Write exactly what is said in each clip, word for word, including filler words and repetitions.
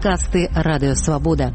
Падкасты Радыё Свабода.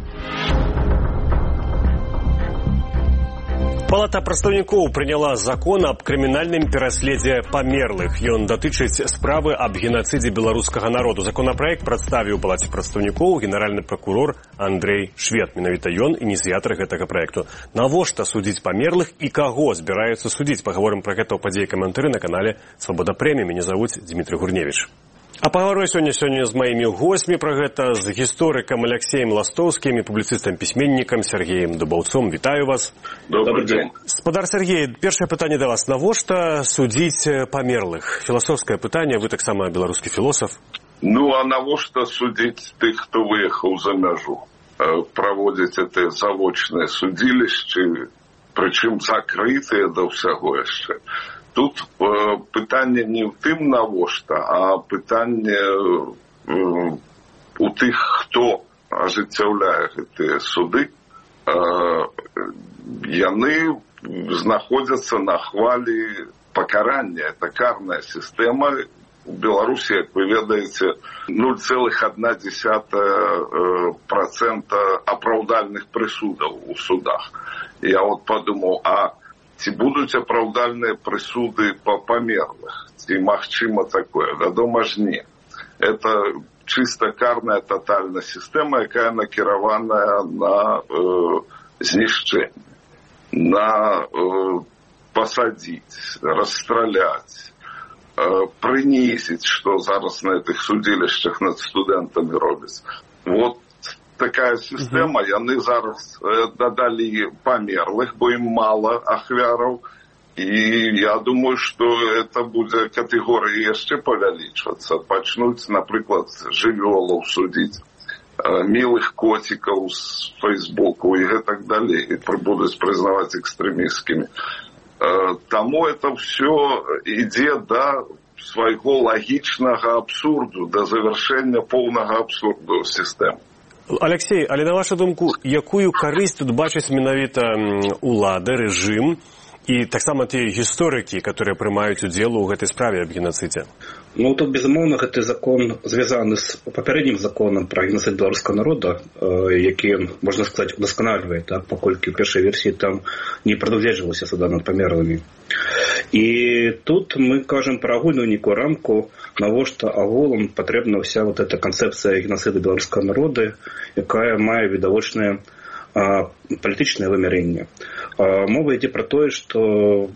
Палата прадстаўнікоў прыняла закон аб крымінальным пераследзе памерлых. Ён датычыць справы аб генацыдзе беларускага народу. Законапраект прадставіў палаце прадстаўнікоў генеральны пракурор Андрэй Швед. Менавіта ён ініцыятар гэтага праекту. Навошта судзіць памерлых і каго збіраюцца судзіць? Пагаворым пра гэта ў падзеі каментары на канале Свабода Прэміум. Мяне завуць Дмітрый Гурневіч. А паговорю сёння сёння з маімі гостьмі пра гэта, з гісторыкам Алексеем Ластоўскім і публіцыстам-пісьменнікам Сергеем Дубаўцом. Вітаю вас. Добрый дзень. Спадар Сергей, першае пытанне да вас. Навошта судзіць памерлых? Філасофскае пытанне, вы таксама беларускі філосаф. Ну, а навошта судзіць тых, хто выехаў за мяжу? Праводзіць гэтыя завочныя судзілішчы, прычым закрытыя да ўсяго яшчэ. Тут э, пытанне не ў тым навошта, а пытанне э, у тых, хто ажыццяўляе гэтыя суды. Э, яны знаходзяцца на хвалі пакарання. Это карная сістэма. У Беларусі, як вы ведаеце, нуль цэлых адна дзесятая працэнта апраўдальных прысудаў у судах. Я вот подумаў, а ці будуць апраўдальныя прысуды па памерлых? Ці магчыма такое? Вядома ж не. Это чыста карная татальная сістэма, якая накіраваная на э, знішчэнне, на э, пасадзіць, расстраляць, э, прынізіць, што зараз на гэтых судзілішчах над студэнтамі робіць. Вот такая сістэма, яны зараз дадалі памерлых, бо ім мала ахвяраў, і я думаю, што это будзе катэгорыя яшчэ павялічвацца. Пачнуць, напрыклад, жывёлаў судзіць, мілых коцікаў з Фейсбуку і гэтак далей, і будуць прызнаваць экстрэмісцкімі. Таму это ўсё ідзе да свайго лагічнага абсурду, да завяршэння поўнага абсурду сістэмы. Алексей, але на вашу думку, якую карысць тут бачаць менавіта улада, рэжым і таксама тыя гісторыкі, которые прымаюць удзел у гэтай справе аб генацыдзе? Ну, тут, безумоўна, гэты закон звязаны з папярэднім законам пра генацыд беларускага народа, які, можна сказаць, удасканальвае, так, паколькі ў першай версіі там не прадугледжвалася суда над памерлымі. І тут мы кажам пра агульную нейкую рамку, навошта агулам патрэбна ўся вот эта канцэпцыя генацыду беларускага народа, якая мае відавочнае палітычнае вымярэнне. Мова ідзе пра тое, што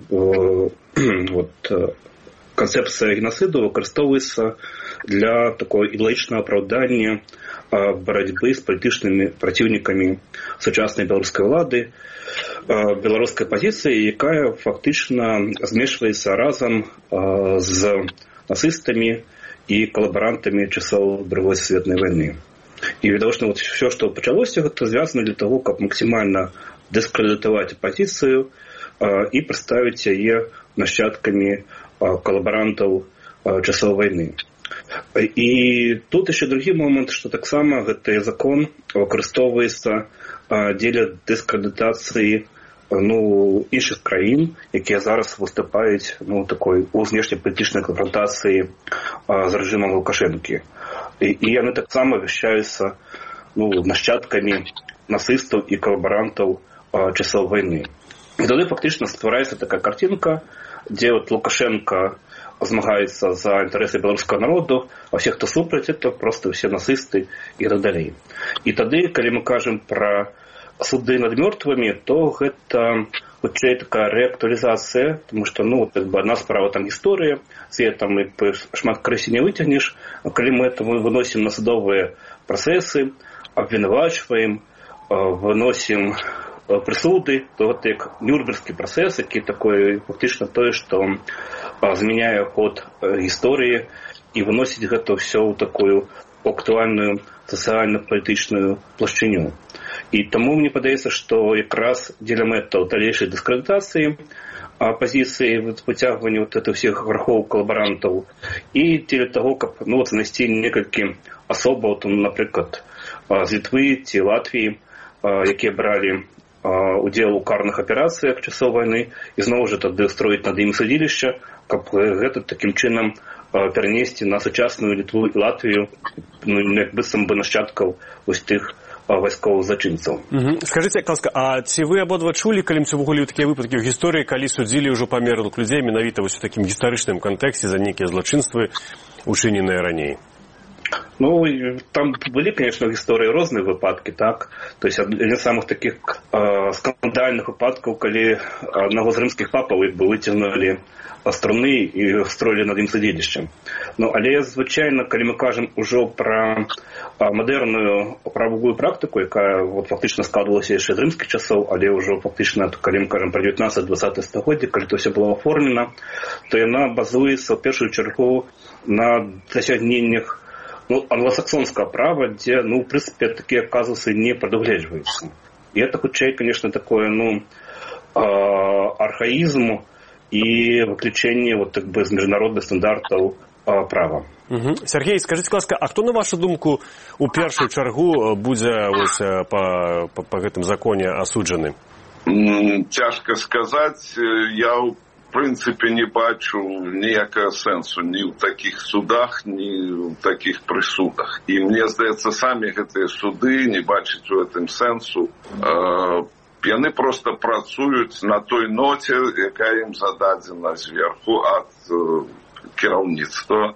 вот канцэпцыя генацыду выкарыстоўваецца для такого ідэалагічнага апраўдання барацьбы з палітычнымі праціўнікамі сучаснай беларускай улады, беларускай пазіцыі, якая фактычна змешваецца разам з нацыстамі і калабарантамі часоў Другой сусветнай вайны. І відавочна, вот все, што пачалося, гэта звязана для того, каб максімальна дыскрэдытаваць апазіцыю і прадставіць яе нашчадкамі калабарантаў часоў вайны. І тут яшчэ другі момант, што таксама гэты закон выкарыстоўваецца дзеля дыскрэдытацыі ну, іншых краін, якія зараз выступаюць ну, такой у знешнепалітычнай канфрантацыі з рэжымам Лукашэнкі. І, і яны таксама вяшчаюцца ну, нашчадкамі нацыстаў і калабарантаў часоў вайны. І тады фактычна ствараецца такая картинка, дзе вот Лукашенко змагаецца за інтарэсы беларускага народу, а ўсе, хто супраць, это просто ўсе нацысты і так далей. І тады, калі мы кажам пра суды над мёртвымі, то гэта хутчэй такая рэактуалізацыя, тому што ну, как бы, одна справа там гісторыя, з там і шмат крысі не выцягнеш, а калі мы это мы выносім на судовыя працэсы, абвінавачваем, выносім прысуды, то гэта як Нюрнбергскі працэс, які такое фактычна тое, што змяняе ход гісторыі і выносіць гэта ўсё ў такую актуальную сацыяльна-палітычную плашчыню. І таму мне падаецца, што якраз дзеля мэтаў далейшай дыскрэдытацыі апазіцыі, выцягвання вот этих всіх верхоў калабарантаў і дзеля таго, каб ну, знайсці некалькі асобаў, там, напрыклад, з Літвы ці Латвіі, якія бралі удзел у карных аперацыях часоў вайны, і зноў жа тады строіць над ім судзілішча, каб гэта такім чынам перенести на сучасную Литву и Латвию, ну, як быццам бы нащадкаў ось тых вайсковых злачынцаў. Угу. Скажите, ласка, а ці вы абодва чулі калі-нибудь увогуле такія выпадкі ў гісторыі, калі судзілі ўжо памерлых людзей менавіта вось у такім гістарычным кантэксце за нейкія злачынствы, учыненыя раней? Ну, там были, конечно, в истории разные выпадки, так. То есть один из самых таких э, скандальных выпадков, когда одного из римских папов бы вытянули струны и строили над им судилищем. Ну, але звичайно, когда мы кажем уже про модерную правовую практику, яка вот фактично складывалася ще з римських часов, але уже фактично, коли ми кажемо про девятнадцатое-двадцатое століття, коли це все було оформлено, то вона базується в першу чергу на досягненнях ну, англосаксонского права, где, ну, в принципе, такие казусы не предугледживаются. И это, хутчэй, конечно, такое, ну, архаизм и выключение вот, так бы, из международных стандартов права. Угу. Сергей, скажите, ласка, а кто, на вашу думку, у першую чаргу будзе ось по, по, по гэтым законе осуджены? Тяжко сказать. Я в принципе не бачу ніякого сенсу ні в таких судах, ні в таких присудах. І мені здається, самі ці суди не бачать у цьому сенсу. Вони просто працюють на той ноті, яка їм зададена зверху від керівництва.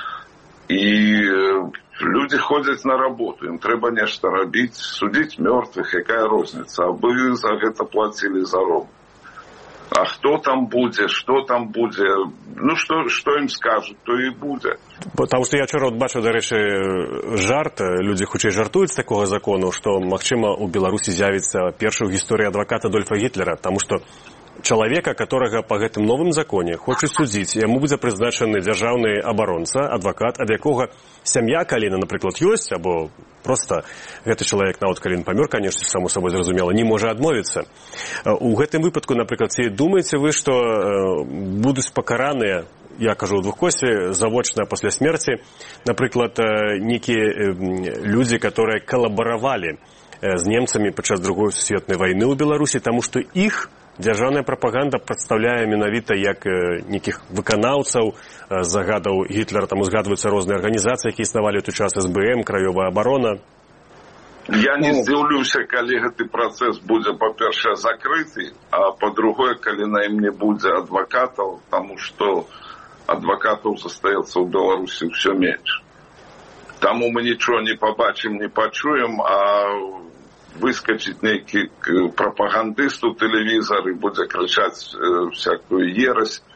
І люди ходять на роботу, їм треба нешта робити, судити мертвих, яка різниця, аби за це платили заробіток. А хто там буде, що там буде, ну, що, що їм скажуть, то і буде. Тому що я вчора от бачив, до речі, жарт, люди хутчэй жартують з такого закону, що, магчыма, у Беларусі з'явіцца першы ў гісторыі адвакат Адольфа Гітлера, тому що человека, которого по гэтым новым законе хочуць судзіць, яму будзе прызначаны дзяржаўны абаронца, адвакат, ад якога сям'я, калі, напрыклад, ёсць, або просто гэты чалавек, нават калі ён памёр, канешне, само сабой зразумела, не можа адмовіцца. У гэтым выпадку, напрыклад, ці думаеце вы, што будуць пакараныя, я кажу ў двухкосе, завочна пасля смерці, напрыклад, нейкія людзі, которые калабаравалі з немцамі падчас другой сусветнай вайны ў Беларусі, таму што іх дзяржаўная прапаганда прадстаўляе менавіта як нейкіх выканаўцаў загадаў Гітлера. Там узгадваюцца розныя арганізацыі, якія існавалі ў той час, эс бэ эм, Краёвая абарона. Я не здзіўлюся, калі гэты працэс будзе, па-першае, закрыты, а па-другое, калі на ім не будзе адвакатаў, таму што адвакатаў застаецца ў Беларусі ўсё менш. Таму мы нічого не пабачым, не пачуем, а выскочить некий пропагандист у телевизора и будет кричать э, всякую ересь,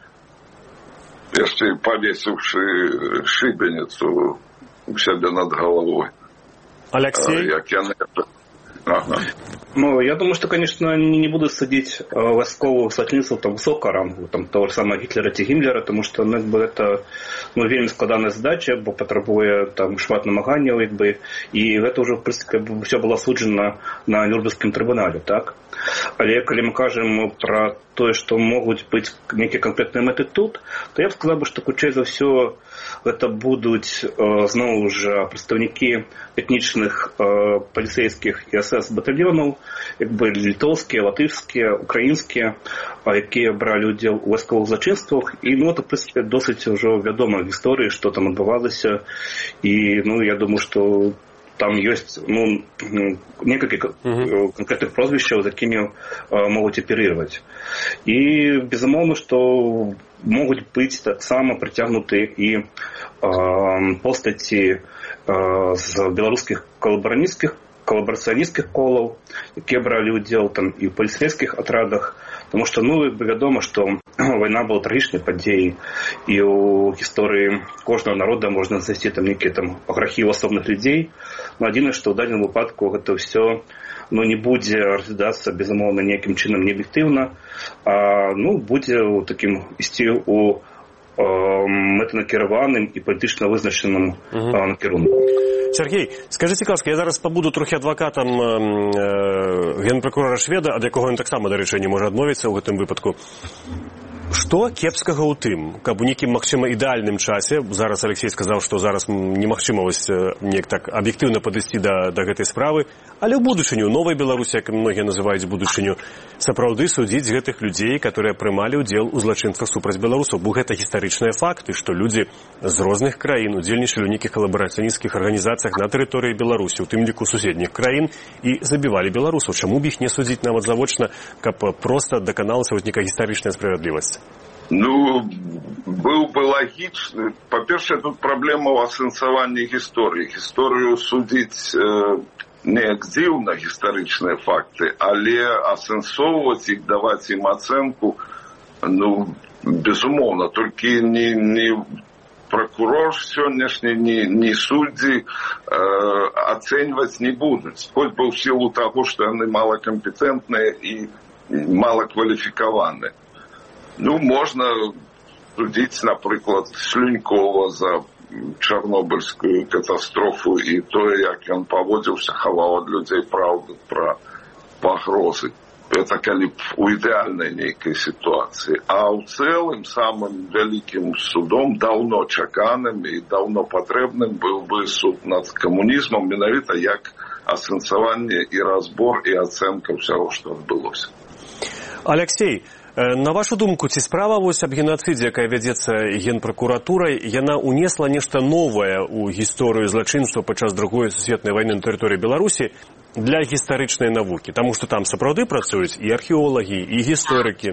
если повесивший шибеницу у себя над головой. Алексей? Як я не... Ага. Ну, я думаю, что, конечно, они не будут судить э, войсковых злочинцев там высокого рангу, там того же самого Гитлера ці Гіммлера, тому що ну, якби, это ну, вельми складана задача, бо потребує там шмат намаганняў, якби, і гэта уже, в принципе, все было суджено на Нюрнбергскім трибунале, так? Але калі мы кажем про тое, што могуць быць некія канкрэтныя мэты тут, то я б сказаў, што хутчэй за ўсё гэта будуць э, зноў жа прадстаўнікі этнічных э, паліцэйскіх і эс эс батальёнаў, як бы літоўскія, латышскія, украінскія, якія бралі ўдзел у вайсковых злачынствах. І ну, это, в принципе, досыць ўжо вядома в гісторыі, што там адбывалася. І ну, я думаю, што там есть ну, некалькі uh-huh. конкретных прозвищаў, з якімі э, могуць аперировать. І безумоўна, што могуць быць таксама прыцягнуты і э, постаці э, з беларускіх калабаранісцкіх калабарацыянісцкіх колаў, якія бралі ўдзел там і ў паліцэйскіх атрадах, тому што ну вядома, што вайна была трагічнай падзеяй, і ў гісторыі кожнага народа можна знайсці там нейкія там архівы асобных людзей. Но адзінае, што ў дадзеным выпадку гэта ўсё ну не будзе разглядацца безумоўна ніякім чынам неаб'ектыўна, а ну будзе ў такім ісці у э, мэтанакіраваным і палітычна вызначаным uh-huh. э, накірунку. Сергей, скажите, ласка, я зараз побуду трохи адвакатам э, генпрокурора Шведа, ад якого він так само, до речі, не може адмовитися у гэтым выпадку. Што кепскага ў тым, каб у нейкім, магчыма, ідэальным часе, зараз Алексей сказаў, што зараз немагчыма вось неяк так аб'ектыўна падысці да, да гэтай справы, але ў будучыню, новай Беларусі, як многія называюць будучыню, сапраўды судзіць гэтых людзей, которые прымалі ўдзел у злачынствах супраць беларусаў. Бо гэта гістарычныя факты, што людзі з розных краін удзельнічалі ў нейкіх калабарацыянісцкіх арганізацыях на тэрыторыі Беларусі, у тым ліку суседніх краін, і забівалі беларусаў. Чаму б іх не судзіць нават завочна, каб проста даканалася вось нейкая гістарычная справядлівасць? Ну, был бы логичный. По-перше, тут проблема в асэнсаванні гісторыі. Гісторыю судзіць э, неяк дзіўна, гістарычныя факты, але асэнсоўваць іх, даваць ім ацэнку, ну, безумоўна, толькі не, не прокурор сённяшні, не, не суддзі э, ацэньваць не будуць. Хоць бы ў сілу таго, што яны малакампетэнтныя і малакваліфікаваныя. Ну, можна судзіць, напрыклад, Слюнькова за чарнобыльскую катастрофу і тое, як ён паводзіўся, хаваў ад людзей праўду пра пагрозы. Это калі б у ідэальнай нейкай сітуацыі. А ў цэлым самым вялікім судом, даўно чаканым і даўно патрэбным быў бы суд над камунізмам, менавіта як асэнсаванне і разбор і ацэнка ўсяго, што адбылося. Алексей, на вашу думку, ці справа вось аб генацыдзе, якая вядзецца генпракуратурай, яна унесла нешта новае ў гісторыю злачынства падчас другой сусветнай вайны на тэрыторыі Беларусі для гістарычнай навукі? Таму што там сапраўды працуюць і археолагі, і гісторыкі.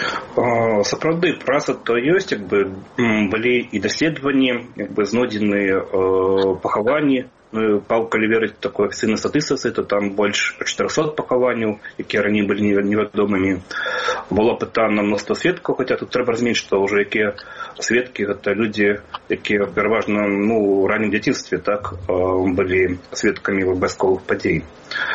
Сапраўды, праца то ёсць, як бы былі і даследаванні, як бы знойдзеныя пахаванні. Ну, калі верыць такой афіцыйнай статыстыцы, то там больш чатырохсот пахаванняў, якія раней былі невядомымі. Было пытана мноства сведкаў, хаця тут трэба разумець, што ўжо якія сведкі, гэта людзі, якія пераважна, ну, у раннім дзяцінстве, так, былі сведкамі вайсковых падзей.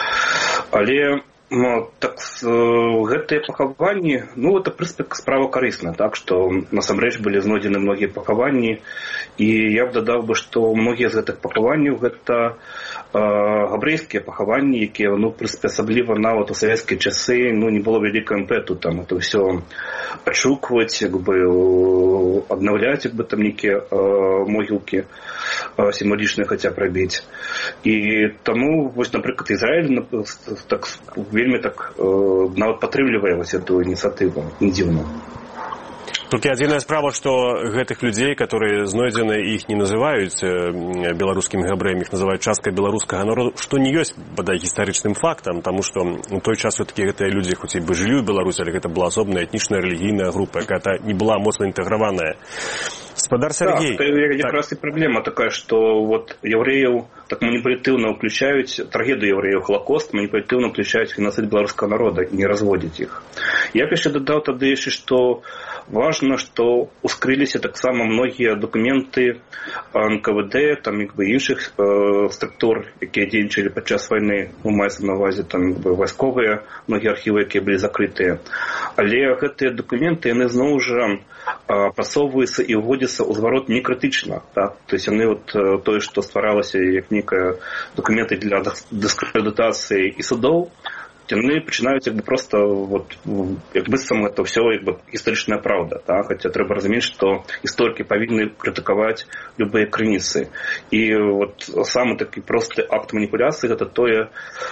Але ну, так, гэтыя пахаванні, ну, это, в прынцыпе, справа карысна, так, што насамрэч былі знойдзены многія пахаванні, і я б дадаў бы, што многія з гэтых пахаванняў гэта э, габрэйскія пахаванні, якія, ну, в прынцыпе, асабліва нават у савецкія часы, ну, не было вялікага імпэту там это ўсё адшукваць, як бы аднаўляць, як бы там нейкія э, могілкі э, сімвалічныя хаця б рабіць. І таму, вось, напрыклад, Ізраіль так вельмі так э, нават падтрымлівае вось эту ініцыятыву, не дзіўна. Толькі адзіная справа, што гэтых людзей, которые знойдзены, іх не называюць беларускімі габрэямі, іх называюць часткай беларускага народу, што не ёсць, бадай, гістарычным фактам, таму што у той час все-таки гэтыя людзі хоць і бы жылі ў Беларусі, але гэта была асобная этнічная рэлігійная група, якая не была моцна інтэграваная. Спадар Сергей. Так, якраз так. І праблема такая, што вот яўрэяў так маніпулятыўна ўключаюць, трагедыю яўрэяў, Холакост, маніпулятыўна ўключаюць геноцид беларускага народа, не разводзяць іх. Я б яшчэ дадаў тады яшчэ, што важна, што ускрыліся таксама многія дакументы эн ка вэ дэ, там як бы іншых э, структур, якія дзейнічалі падчас вайны, у маецца на ўвазе там як бы вайсковыя, многія архівы, якія былі закрытыя. Але гэтыя дакументы, яны зноў жа прасоўваюцца і ўводзяцца ў зварот некрытычна. Так? То есть яны вот тое, што стваралася як некая дакументы для дыскрэдытацыі і судоў, яны пачынаюць як бы просто вот, як быццам это ўсё як бы гістарычная праўда. Так? Хаця трэба разумець, што гісторыкі павінны крытыкаваць любыя крыніцы. І вот самы такі просты акт маніпуляцыі гэта тое,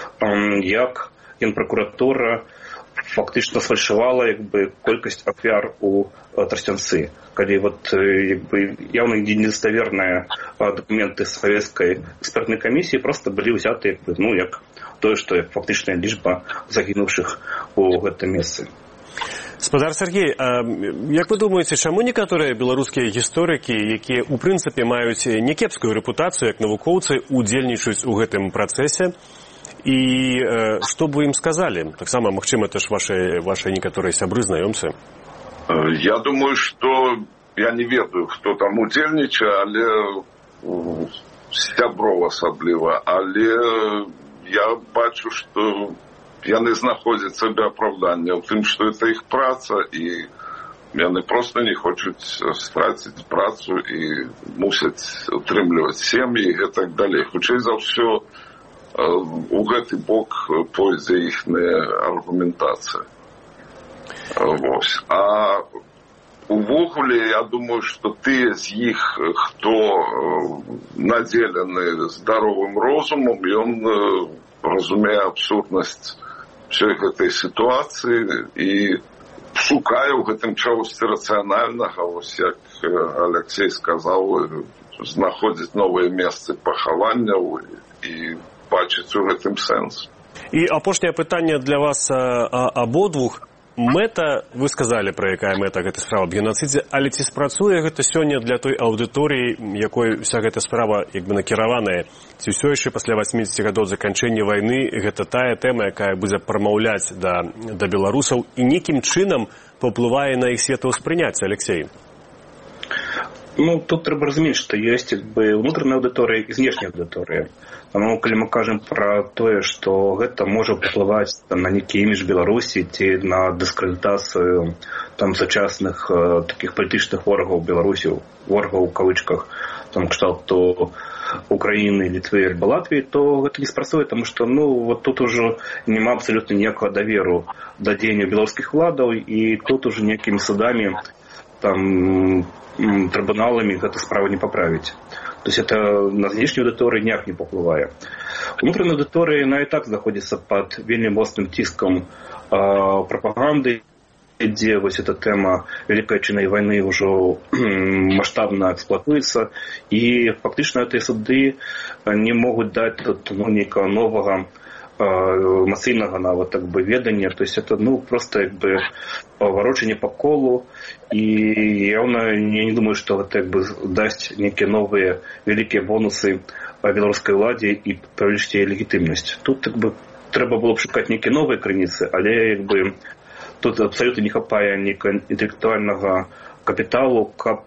як генпракуратура фактычна сфальшавала як бы колькасць ахвяр у Трасцянцы. Калі вот як бы явно недостоверныя документы савецкай экспертнай камісіі просто былі ўзяты як бы, ну як тое, што фактычная лічба загінуўшых у гэтым месцы. Спадар Сергей, а як вы думаеце, чаму некаторыя беларускія гісторыкі, якія ў прынцыпе маюць някепскую рэпутацыю як навукоўцы, удзельнічаюць у гэтым працэсе? І э, што бы ім сказалі? Таксама, магчыма, это ж ваши, ваши некаторыя сябры, знаёмцы. Я думаю, што я не ведаю, хто там удзельнічае, але сяброў асабліва, але я бачу, што яны знаходзяць сабе апраўданне ў тым, што это іх праца, і яны проста не хочуць страціць працу і мусяць утрымліваць сем'і і гэтак далей. Хутчэй за ўсё, у гэты бок пойдзе іхная аргументацыя. Вось. А увогуле, я думаю, што тыя з іх, хто надзелены здаровым розумам, ён разумее абсурднасць ўсёй гэтай сітуацыі і шукае ў гэтым чагосьці рацыянальнага, вось як Алексей сказаў, знаходзіць новыя месцы пахаванняў і бачыць у гэтым сэнс. І апошняе пытанне для вас абодвух. Мэта, вы сказалі, пра якая мэта гэтай справы аб генацыдзе, але ці спрацуе гэта сёння для той аўдыторыі, якой вся гэта справа як бы накіраваная? Ці ўсё яшчэ пасля васьмідзесяці гадоў заканчэння вайны гэта тая тэма, якая будзе прамаўляць да, да беларусаў і нейкім чынам паўплывае на іх светаўспрыняцце, Алексей? Ну, тут трэба разумець, што ёсць бы ўнутраная аўдыторыя і знешняя аўдыторыя. Таму, калі мы кажам пра тое, што гэта можа паўплываць на нейкі імідж Беларусі ці на дыскрэдытацыю там сучасных э, такіх палітычных ворагаў Беларусі, ворагаў у кавычках, там кшталту Украіны, Літвы альбо Латвіі, то гэта не спрацуе, таму што ну, вот тут ужо няма абсалютна ніякага даверу да дзеяння беларускіх уладаў, і тут ужо нейкімі судамі там трибуналами эту справу не поправить. То есть это на внешнюю аудиторию ніяк не попливає. Внутренняя аудитория, она и так знаходится под вельми мощным тиском э, пропаганды, где вот эта тема Великой Отечественной войны уже масштабно эксплуатуется, и фактично эти суды не могут дать ну, некого нового эмоційного навіть так би ведення, то есть это ну просто якби ворочення по колу, и явно я не думаю, что это якби даст некие новые великие бонусы белорусской владе и привлечь ей легитимность. Тут якби треба було б шукати некие новые границы, але якби тут абсолютно не хапає некого інтелектуального капіталу, каб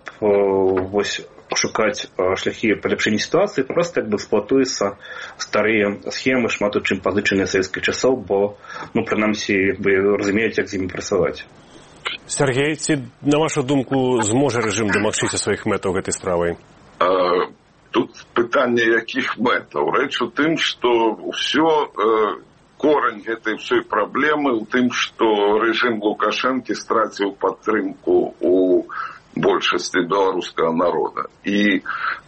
ось шукаць шляхі паляпшэння сітуацыі, просто як бы эксплуатуюцца старыя схемы, шмат у чым пазычаныя савецкіх часоў, бо ну прынамсі як бы разумеюць, як з імі працаваць. Сергей, ці на вашу думку зможа рэжым дамагчыся сваіх мэтаў гэтай справай? А, тут пытанне якіх мэтаў. Рэч у тым, што ўсё э, корань гэтай ўсёй праблемы ў тым, што рэжым Лукашэнкі страціў падтрымку у большасці беларускага народа. І э,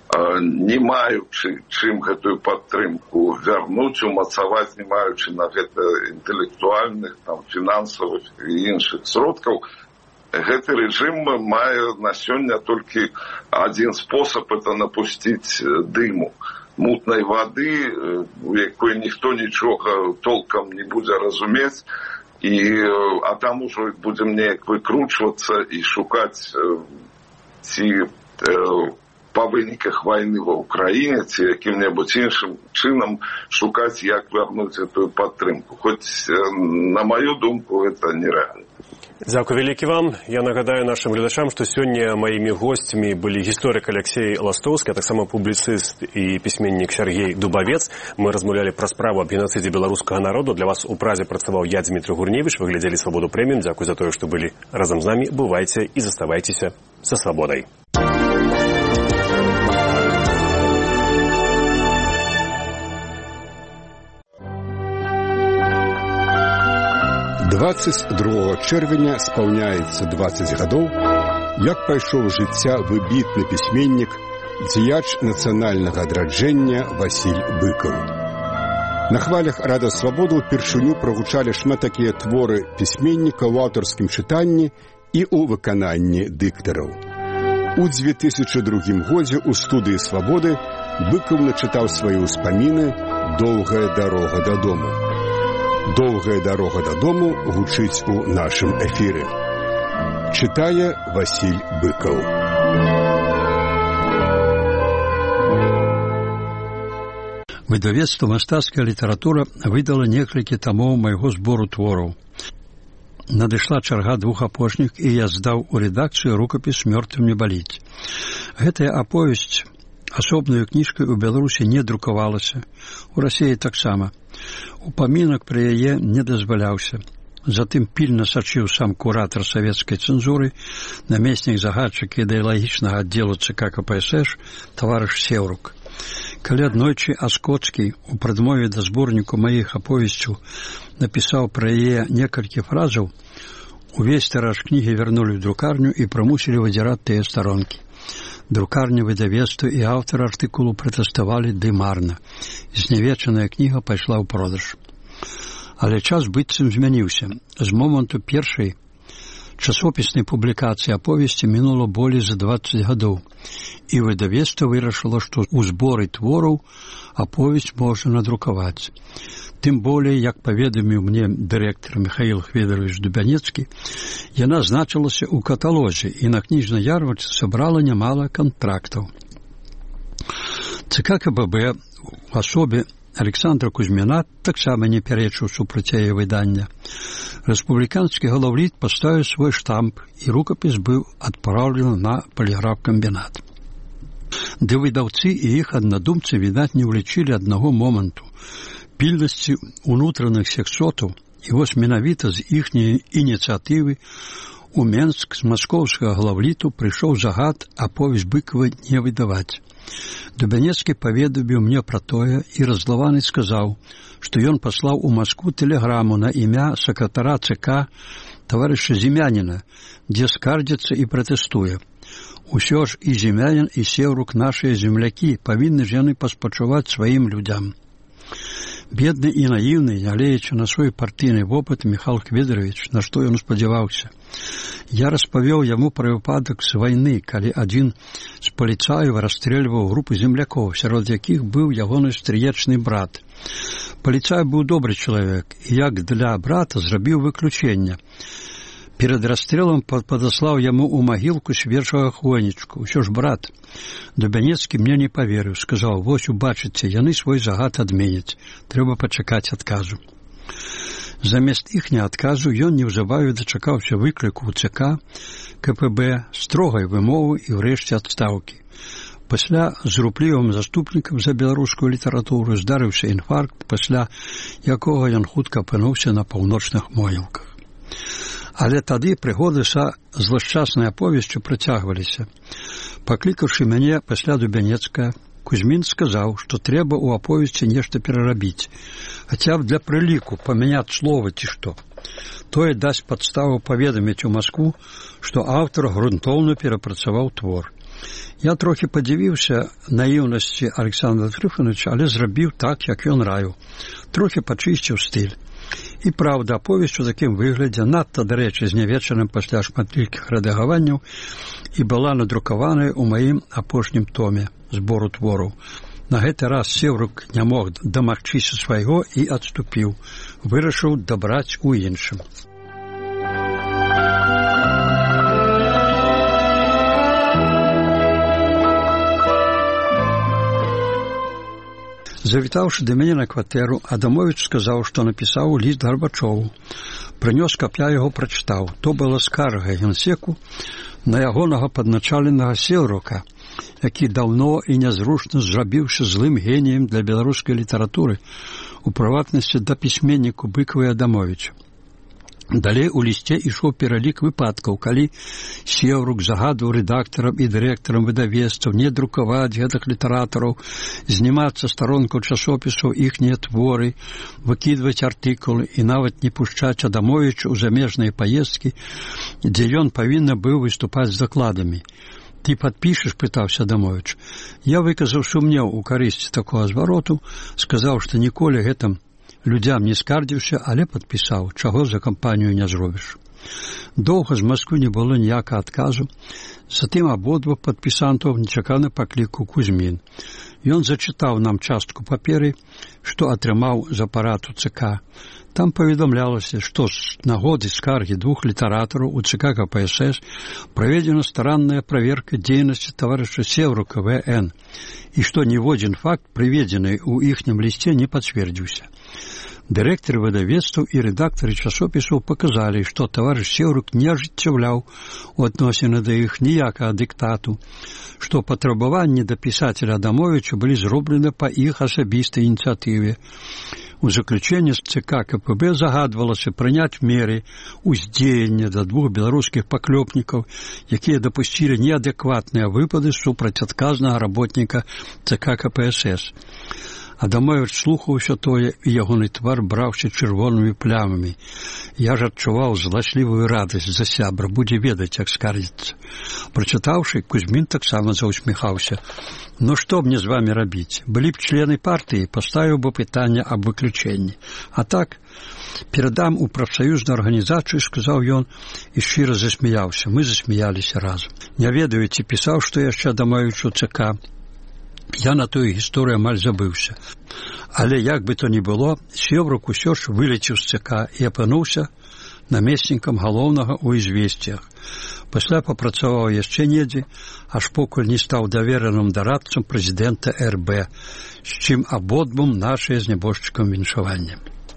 не маючы чым гэтую падтрымку вярнуць, умацаваць, не маючы на гэта інтэлектуальных, там, фінансавых і іншых сродкаў, гэты рэжым мае на сёння толькі адзін спосаб — это напусціць дыму, мутнай вады, у якой ніхто нічога толкам не будзе разумець, і, а там ужо будзем неяк выкручвацца і шукаць ці э, па выніках вайны ва ўкраіне ці якім-небудзь іншым чынам шукаць, як вярнуць гэтую падтрымку. Хоць, э, на маю думку, гэта нерэальна. Дзякуй вялікі вам. Я нагадаю нашим гледачам, што сёння маімі госцямі былі гісторык Алексей Ластоўскі, а таксама публіцыст і пісьменнік Сергей Дубавец. Мы размаўлялі пра справу аб генацыдзе беларускага народу. Для вас у празе працаваў я, Дмітрий Гурневіч. Вы глядзелі Свабоду прэміум. Дзякуй за тое, што былі разам з намі. Бывайце і заставайцеся са свабодай. дваццаць другога чэрвеня спаўняецца дваццаць гадоў, як пайшоў жыцця выбітны пісьменнік, дзеяч нацыянальнага адраджэння Васіль Быкаў. На хвалях Радыё Свабода ўпершыню прагучалі шмат такія творы пісьменніка ў аўтарскім чытанні і ў выкананні дыктараў. У дзве тысячы другім годзе ў студыі Свабоды Быкаў начытаў свае ўспаміны «Доўгая дарога дадому». «Доўгая дарога дадому» гучыць у нашым эфіры. Чытае Васіль Быкаў. Выдавецтва «Мастацкая літаратура» выдала некалькі тамоў майго збору твораў. Надышла чарга двух апошніх, і я здаў у рэдакцыю рукапіс «Мёртвым не баліць». Гэтая аповесць асобнаю кніжкай у Беларусі не друкавалася, у Расіі таксама. Упамінак пра яе не дазваляўся. Затым пільна сачыў сам куратар савецкай цэнзуры, намеснік загадчыка ідэалагічнага аддзелу ЦК КПСС таварыш Сеўрук. Калі аднойчы Аскоцкі у прадмове да зборніку маіх аповесцяў напісаў пра яе некалькі фразаў, Увесь тираж кнігі вярнулі ў друкарню і прымусілі выдзіраць тыя старонкі. Друкарня, выдавецтва і аўтар артыкулу пратэставалі ды марна. Знявечаная кніга пайшла ў продаж. Але час быццам змяніўся. З моманту першай часопіснай публікацыі аповесці мінула болей за дваццаць гадоў, і выдавецтва вырашыла, што ў зборы твораў аповесць можна надрукаваць. Тым болей, як паведаміў мне дырэктар Михаил Хведорович Дубянецкі, яна значылася ў каталозе і на кніжнай ярмарцы сабрала нямала кантрактаў. ЦК КПБ у асобе Александра Кузьміна таксама не пярэчыў супраць яе выдання. Рэспубліканскі галаўліт паставіў свой штамп, і рукапіс быў адпраўлены на паліграфкамбінат. Ды выдаўцы і іх аднадумцы, відаць, не ўлічылі аднаго моманту пільнасці ўнутраных сексотаў, і вось менавіта з іхняй ініцыятывы у Менск з маскоўскага главліту прыйшоў загад аповесць Быкова не выдаваць. Дубянецкі паведаміў мне пра тое, і раззлаваны сказаў, што ён паслаў у Маскву тэлеграму на імя сакратара ЦК таварыша Зімяніна, дзе скардзіцца і пратэстуе. Усё ж і Зімянін, і Сеўрук нашыя землякі, павінны ж яны паспачуваць сваім людзям. Бедны і наіўны, гледзячы на свой партыйны вопыт, Михаил Хведорович, на што ён спадзяваўся. Я распавёў яму пра выпадак з вайны, калі адзін з паліцаяў расстрэльваў групу землякоў, сярод якіх быў ягоны стрыечны брат. Паліцай быў добры чалавек, і як для брата зрабіў выключэнне. Перад расстрэлам падаслаў яму ў магілку свежага хвойнічку. Усё ж брат. Дубянецкі мне не паверыў, сказаў: вось убачыце, яны свой загад адменяць. Трэба пачакаць адказу. Замест іхняга адказу ён неўзабаве дачакаўся выкліку ў ЦК КПБ, строгай вымовы і ўрэшце адстаўкі. Пасля з руплівым заступнікам за беларускую літаратуру здарыўся інфаркт, пасля якога ён хутка апынуўся на паўночных могілках. Але тады прыгоды са злашчаснай аповесцю працягваліся. Паклікаўшы мяне пасля Дубянецкага, Кузьмін сказаў, што трэба ў аповесці нешта перарабіць, хаця б для прыліку памяняць словы ці што. Тое дасць падставу паведаміць у Маскву, што аўтар грунтоўна перапрацаваў твор. Я трохі падзівіўся наіўнасці Александра Трыфановича, але зрабіў так, як ён раіў. Трохі пачысціў стыль. І праўда, аповесць у такім выглядзе, надта, дарэчы, знявечаным пасля шматлікіх рэдагаванняў, і была надрукаваная ў маім апошнім томе збору твораў. На гэты раз Сеўрук не мог дамагчыся свайго і адступіў. Вырашыў дабраць у іншым. Завітаўшы да мяне на кватэру, Адамовіч сказаў, што напісаў ліст Гарбачову. Прынёс капля яго прачытаў. То была скарга генсеку на ягонага падначаленага Сеўрука, які даўно і нязручна зрабіўся злым геніем для беларускай літаратуры, у прыватнасці да пісьменніку Быкова і Адамовіча. Далей у лісце ішоў пералік выпадкаў, калі Сеўрук загадваў рэдактарам і дырэктарам выдавецтваў не друкаваць гэтых літаратараў, знімаць са старонкаў часопісаў іхнія творы, выкідваць артыкулы і нават не пушчаць Адамовіча ў замежныя паездкі, дзе ён павінен быў выступаць з дакладамі. «Ты падпішаш?» – пытаўся Адамовіч. Я выказаў сумнеў у карысці такога звароту, сказаў, што ніколі гэтым людзям не скардзіўся, але падпісаў, чаго за кампанію не зробіш. Доўга з Масквы не было ніякага адказу, затым абодва падпісантаў нечакана паклікаў Кузьмін. Ён зачытаў нам частку паперы, што атрымаў з апарату ЦК. Там паведамлялася, што з нагоды скаргі двух літаратараў у ЦК КПСС праведзена старанная праверка дзейнасці таварыша Сеўрука В Н і што ніводзін факт, прыведзены ў іхнім лісце, не пацвердзіўся. Дырэктары выдавецтваў і рэдактары часопісаў паказалі, што таварыш Сеўрук не ажыццяўляў у адносіны да іх ніякага дыктату, што патрабаванні да пісацеля Адамовіча былі зроблены па іх асабістай ініцыятыве. У заключэнні з ЦК КПБ загадвалася прыняць меры ўздзеяння да двух беларускіх паклёпнікаў, якія дапусцілі неадэкватныя выпады супраць адказнага работніка ЦК КПСС. Адамович слухаў усё тое, і ягоны твар браўся чырвонымі плямамі. Я ж адчуваў зласлівую радасць за сябра, будзе ведаць, як скардзіцца. Прачытаўшы, Кузьмін таксама заўсміхаўся. Ну што мне з вамі рабіць? Былі б члены партыі, паставіў бы пытанне аб выключэнні. А так, перадам у прафсаюзную арганізацыю, сказаў ён, і шчыра засмяяўся. Мы засмяяліся разам. Не ведаю, ці пісаў, што яшчэ Адамович у ЦК. Я на тую гісторыю амаль забыўся. Але як бы то ні было, Севрук усё ж вылеціў з ЦК і апынуўся намеснікам галоўнага ў «Ізвесціях». Пасля папрацаваў яшчэ недзе, аж покуль не стаў давераным дарадцам прэзідэнта эр бэ, з чым абодвум нашыя з нябожчыкам віншаванне.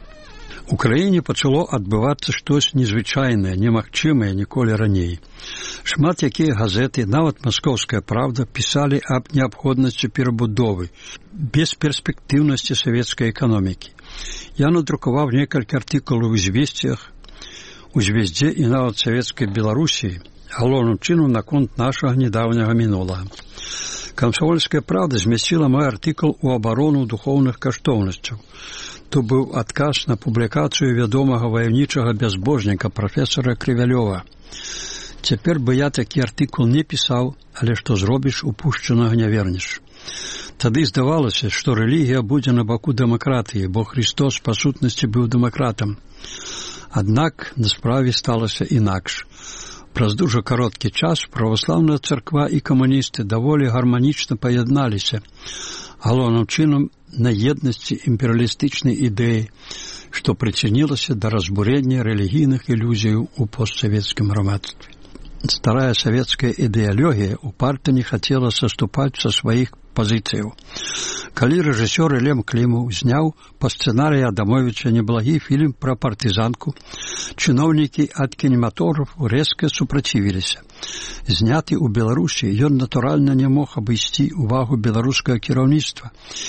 У краіне пачало адбывацца штось незвычайнае, немагчымае ніколі раней. Шмат якія газеты, нават «Маскоўская правда», пісалі аб неабходнасці перабудовы, бесперспектыўнасці савецкай эканомікі. Я надрукаваў некалькі артыкулаў у «Звесціях», у «Звездзе» і нават савецкай Беларусі, галоўным чынам наконт нашага недаўняга мінулага. «Камсомольская правда» змясціла мой артыкул у абарону духоўных каштоўнасцяў. То быў адказ на публікацыю вядомага ваяўнічага бязбожніка прафесара Крывялёва. Цяпер бы я такі артыкул не пісаў, але што зробіш, упушчанага не вернеш. Тады здавалася, што рэлігія будзе на баку дэмакратыі, бо Христос па сутнасці быў дэмакратам. Аднак на справе сталася інакш. Праз дужа кароткі час праваслаўная царква і камуністы даволі гарманічна паядналіся, галоўным чынам на еднасці імперыялістычнай ідэі, што прычынілася да разбурення рэлігійных ілюзіяў у постсавецкім грамадстве. Старая савецкая ідэалогія упарта не хацела саступаць са сваіх пазіцыяў. Калі рэжысёр Лем Клімаў зняў па сцэнарыі Адамовіча неблагі фільм пра партызанку, чыноўнікі ад кінематографу рэзка супрацівіліся. Зняты ў Беларусі, ён натуральна не мог абысці увагу беларускага кіраўніцтва.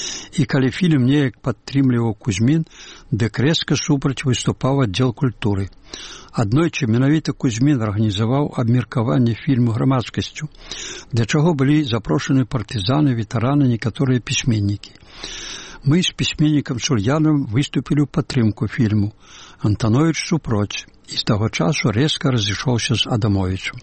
І калі фільм неяк падтрымліваў Кузьмін, дык рэзка супраць выступаў аддзел культуры. Аднойчы менавіта Кузьмін арганізаваў абмеркаванне фільму грамадскасцю, для чаго былі запрошаны партызаны, ветэраны, некаторыя пісьменнікі. Мы з пісьменнікам Сульянам выступілі ў падтрымку фільму, Антановіч супроць, і з таго часу рэзка разышоўся з Адамовічам.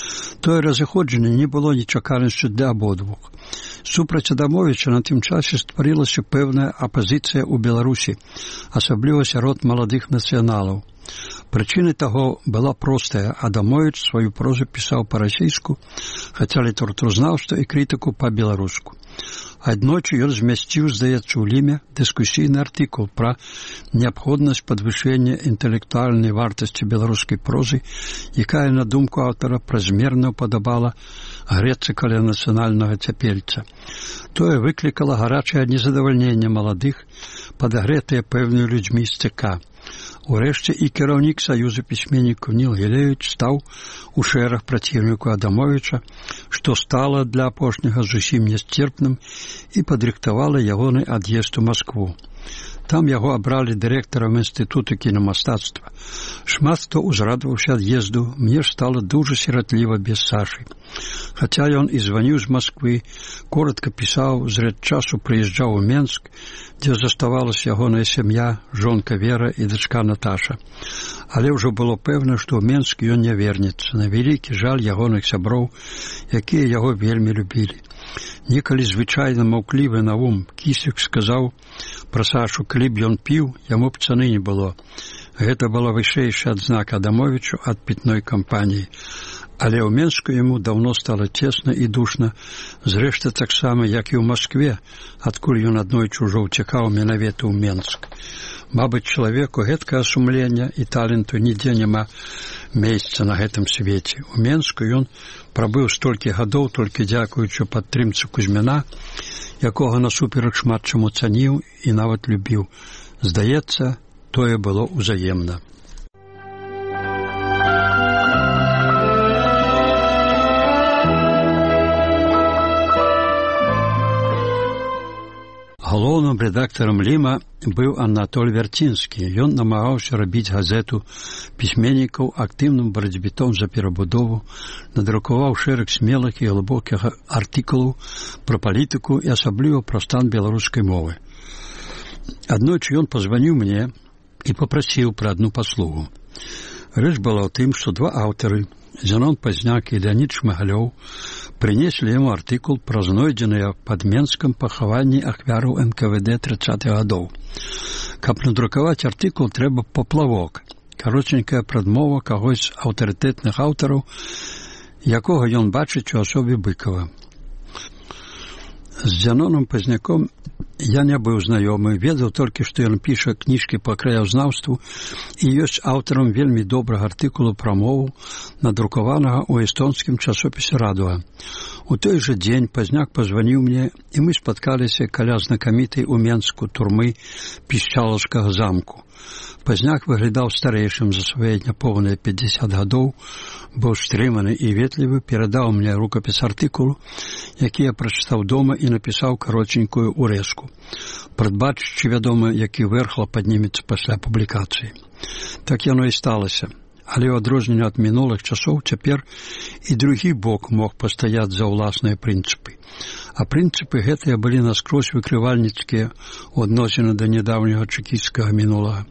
Тое разыходжанне не было нечаканасцю для абодвух. Супраць Адамовіча на тым часе стварылася пэўная апазіцыя ў Беларусі, асабліва сярод маладых нацыяналаў. Прычынай таго была простая. Адамовіч сваю прозу пісаў па-расійску, хаця літаратуразнаўства і крытыку па-беларуску. Аднойчы ён змясціў, здаецца, у Ліме дыскусійны артыкул пра неабходнасць падвышэння інтэлектуальнай вартасці беларускай прозы, якая, на думку аўтара, празмерна ўпадабала грэцца каля нацыянальнага цяперіца. Тое выклікала гарачае незадавальненне маладых, падагрэтыя пэўнымі людзьмі з ЦК. Урэшце і кіраўнік Саюза пісьменнікаў Ніл Гілевіч стаў у шэраг праціўніку Адамовіча, што стала для апошняга зусім нясцерпным і падрыхтавала ягоны ад'езд у Маскву. Там яго абралі дырэктарам інстытуту кінамастацтва. Шмат хто узрадаваўся ад'езду, мне ж стала дужа сіратліва без Сашы. Хаця ён і званіў з Масквы, коратка пісаў, зрэд часу прыязджаў у Менск, дзе заставалася ягоная сям'я, жонка Вера і дачка Наташа. Але ўжо было пэўна, што ў Менск ён не вернецца, на вялікі жаль ягоных сяброў, якія яго вельмі любілі. Некалі звычайна маўклівы Наум Кісік сказаў пра Сашу, калі б ён піў, яму б цаны не было. Гэта была вышэйшая адзнака Адамовічу ад пітной кампаніі. Але ў Менску яму даўно стала цесна і душна, зрэшты таксама, як і ў Маскве, адкуль ён аднойчы ўжо ўцякаў менавіта ў Менск. Мабыць, чалавеку гэткага сумлення і таленту нідзе няма месца на гэтым свеце. У Менску ён прабыў столькі гадоў толькі дзякуючы падтрымцы Кузьміна, якога насуперак шмат чаму цаніў і нават любіў. Здаецца, тое было ўзаемна. Галоўным рэдактарам Ліма быў Анатоль Вярцінскі. Ён намагаўся рабіць газету пісьменнікаў актыўным барацьбітом за перабудову, надрукаваў шэраг смелых і глыбокіх артыкулаў пра палітыку і асабліва пра стан беларускай мовы. Аднойчы ён пазваніў мне і папрасіў пра адну паслугу. Рэч была ў тым, што два аўтары, Зянон Пазняк і Леанід Шмыгалёў, прынеслі яму артыкул пра знойдзеныя пад Менскам пахаванні ахвяраў эн ка вэ дэ трыццатых гадоў. Каб надрукаваць артыкул, трэба паплавок, каротенькая прадмова кагось з аўтарытэтных аўтараў, якога ён бачыць у асобе Быкова. З Зяноном Пазняком я не быў знаёмы, ведаў толькі, што ён піша кніжкі па краязнаўству і ёсць аўтарам вельмі добрага артыкулу пра мову, надрукаванага ў эстонскім часопісе «Радуга». У той жа дзень Пазняк пазваніў мне, і мы спаткаліся каля знакамітай у Менску турмы Пішчалаўскага замку. Пазняк выглядаў старэйшым за свае няпоўныя пятьдесят гадоў, быў стрыманы і ветлівы, перадаў мне рукапіс артыкулу, які я прачытаў дома і напісаў каротенькую урэзку, прадбачачы, вядома, які вэрхла паднімецца пасля публікацыі. Так яно і сталася. Але ў адрозненне ад мінулых часоў цяпер і другі бок мог пастаяць за ўласныя прынцыпы. А прынцыпы гэтыя былі наскрозь выкрывальніцкія ў адносіны да нядаўняга чэкісцкага мінулага.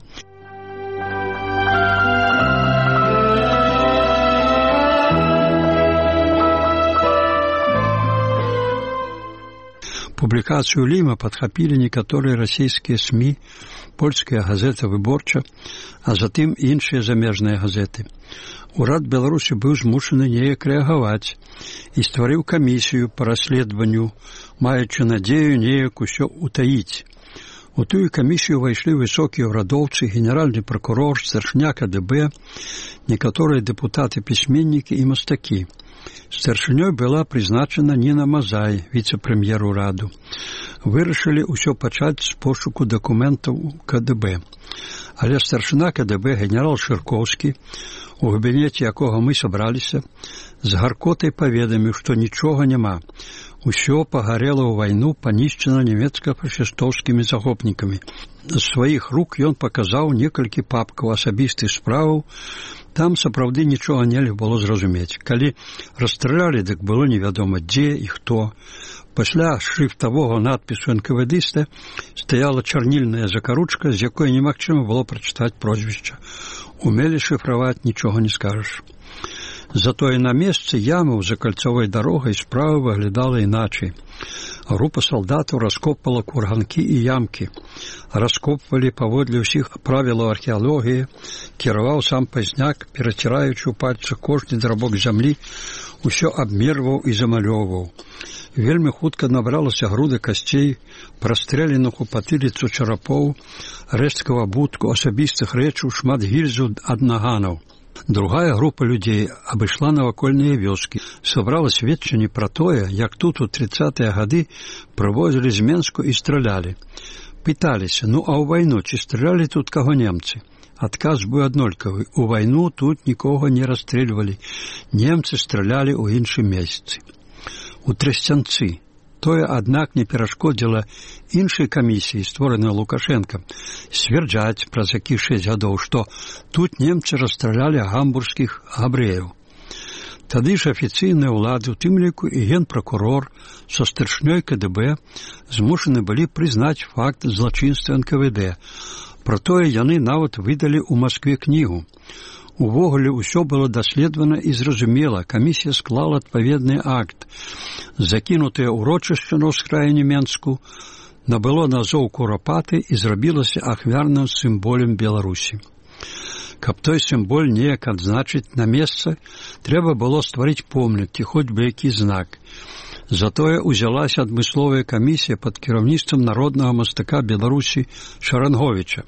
Публікацыю Ліма падхапілі некаторыя расійскія СМІ, польская газета «Выборча», а затым іншыя замежныя газеты. Урад Беларусі быў змушаны неяк рэагаваць і стварыў камісію па расследаванню, маючы надзею неяк усё утаіць. У тую камісію ўвайшлі высокія ўрадоўцы, генеральны пракурор, старшыня ка дэ бэ, некаторыя дэпутаты-пісьменнікі і мастакі. Старшынёй была прызначана Ніна Мазай, віцэ-прэм'ер ураду. Вырашылі ўсё пачаць з пошуку дакументаў ка дэ бэ. Але старшына ка дэ бэ, генерал Шыркоўскі, у кабінеце якога мы сабраліся, з гаркотай паведаміў, што нічога няма. Усё пагарела ў вайну, панішчана нямецка-фашыстоўскімі захопнікамі. З сваіх рук ён паказаў некалькі папкаў асабістых справаў. Там сапраўды нічога нельга было зразумець. Калі расстралялі, дык было невядома дзе і хто. Пасля шрыфтавога надпісу эн ка вэ дыста стаяла чарнільная закаручка, з якой немагчыма было прачытаць прозвішча. Умелі шыфраваць, нічога не скажаш. Затое на месцы ямаў за кальцовай дарогай справа выглядала іначай. Група салдатаў раскопвала курганкі і ямкі. Раскопвалі паводле ўсіх правілаў археалогіі, кіраваў сам Пазняк, пераціраючы ў пальцах кожны драбок зямлі, усё абмерваў і замалёўваў. Вельмі хутка набралася груда касцей, прастрэленых у патыліцу чарапоў, рэшткаў абутку, асабістых рэчаў, шмат гільзаў ад наганаў. Другая група людзей абышла навакольныя вёскі, сабрала сведчанні пра тое, як тут у трыццатыя гады прывозілі з Менску і стралялі. Пыталіся, ну а ў вайну ці стралялі тут каго немцы? Адказ быў аднолькавы. У вайну тут нікога не расстрэльвалі. Немцы стралялі ў іншым месцы. У Трасцянцы. Тое, аднак, не перашкодзіла іншай камісіі, створанай Лукашенкам, сцвярджаць праз які шэсць гадоў, што тут немцы расстралялі гамбургскіх габрэяў. Тады ж афіцыйныя ўлады, у тым ліку і генпракурор са старшынёй ка дэ бэ, змушаны былі прызнаць факт злачынства эн ка вэ дэ. Пра тое яны нават выдалі ў Маскве кнігу. Увогуле ўсё было даследавана і зразумела. Камісія склала адпаведны акт. Закінутае ўрочышча на ўскраіне Менску набыло назоў Курапаты і зрабілася ахвярным сімволем Беларусі. Каб той сімвол неяк адзначыць на месцы, трэба было стварыць помнік ці хоць бы які знак. Затое ўзялася адмысловая камісія пад кіраўніцтвам народнага мастака Беларусі Шаранговіча.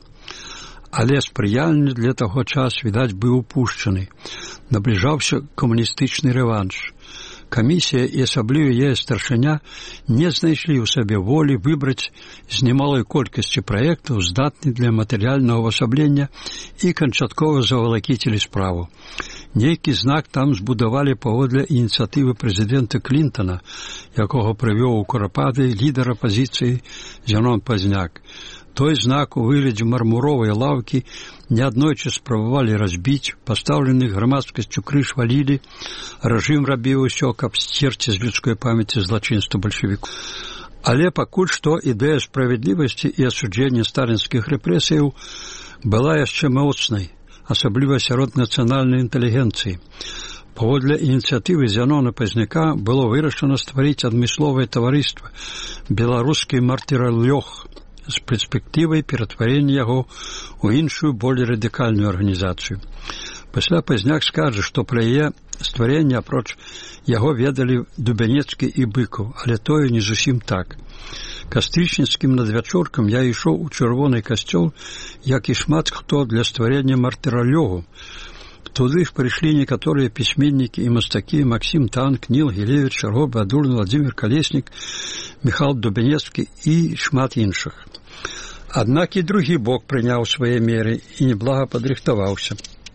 Але спрыяльны для таго час, відаць, быў упушчаны. Набліжаўся камуністычны рэванш. Камісія і асабліва яе старшыня не знайшлі ў сабе волі выбраць з немалой колькасці праектаў, здатны для матэрыяльнага ўвасаблення, і канчаткова завалакіцілі справу. Нейкі знак там збудавалі паводле ініцыятывы прэзідэнта Клінтана, якога прывёў у Курапаты лідар апазіцыі Зянон Пазняк. Той знак у выглядзе мармуровай лаўкі неаднойчы спрабавалі разбіць, пастаўлены грамадскасцю крыж валілі, рэжым рабіў усё, каб сцерці з людской памяці злачынства бальшавікоў. Але пакуль што ідэя справядлівасці і асуджэння сталінскіх рэпрэсіяў была яшчэ моцнай, асабліва сярод нацыянальнай інтэлігенцыі. Паводле ініцыятывы Зянона Пазняка было вырашана стварыць адмысловае таварыства «Беларускі мартыралёг» з перспектывай ператварення яго ў іншую, болей радыкальную арганізацыю. Пасля Пазняк скажа, што пра яе стварэнне апроч яго ведалі Дубянецкі і Быкаў, але тое не зусім так. Кастрычніцкім надвячоркам я ішоў у чырвоны касцёл, як і шмат хто для стварення мартыралёгу. Туды ж прыйшлі некаторыя пісьменнікі і мастакі Максім Танк, Ніл Гілевіч, Чарго Бадулін, Владзімір Калеснік, Міхал Дубянецкі і шмат іншых. Аднак і другі бок прыняў свае меры і неблага падрыхтаваўся.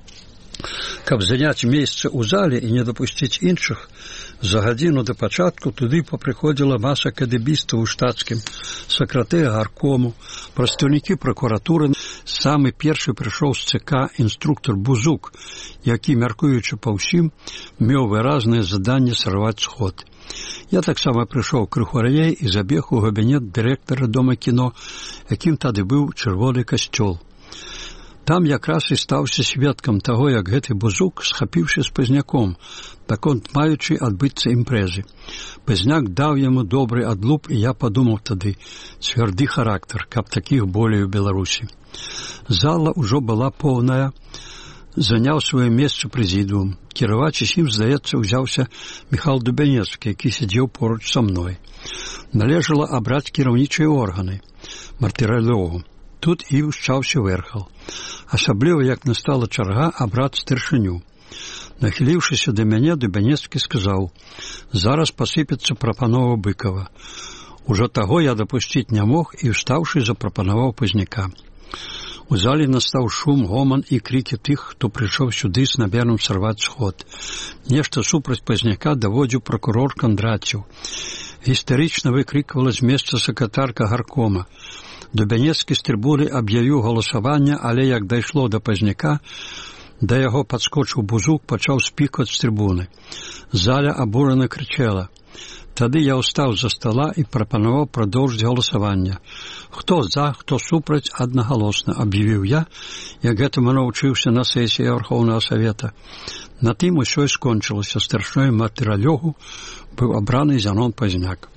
Каб заняць месца ў зале і не дапусціць іншых, за гадзіну да пачатку туды папрыходзіла маса кадэбістаў у штатскім, сакратэр гаркому, прадстаўнікі пракуратуры. Самы першы прыйшоў з ЦК інструктор Бузук, які, мяркуючы па ўсім, меў выразнае заданне сарваць сход. Я таксама прыйшоў крыху раней і забег у кабінет дырэктара Дома кіно, якім тады быў чырвоны касцёл. Там якраз і стаўся сведкам таго, як гэты Бузук схапіўся з Пазняком, наконт маючы адбыцца імпрэзы. Пазняк даў яму добры адлуп, і я падумаў тады: цвярды характар, каб такіх болей у Беларусі. Зала ўжо была поўная, заняў сваё месца прэзідыум. Кіраваць усім, здаецца, узяўся Міхал Дубянецкі, які сядзеў поруч са мной. Належала абраць кіраўнічыя органы мартыралёгу. Тут і ўшчаўся вэрхал. Асабліва, як настала чарга абраць старшыню. Нахіліўшыся да мяне, Дубянецкі сказаў: «Зараз пасыпецца прапанова Быкава». Ужо таго я дапусціць не мог і, встаўшы, запрапанаваў Пазняка. У зале настаў шум, гоман і крыкі тых, хто прыйшоў сюды з намерам сарваць сход. Нешта супраць Пазняка даводзіў пракурор Кандраціў. Гістарычна выкрыквала з месца сакратарка гаркома. Дубянецкі з трыбуны аб'явіў галасаванне, але як дайшло да Пазняка, да яго падскочыў Бузук, пачаў спікваць з трыбуны. Заля абурана крычала. Тады я ўстаў за стола і прапанаваў прадоўжыць галасаванне. Хто за, хто супраць, аднагалосна, аб'явіў я, як гэтаму навучыўся на сесіі Вярхоўнага Савета. На тым усё і скончылася. Старшынёй мартыралёгу быў абраны Зянон Пазняк.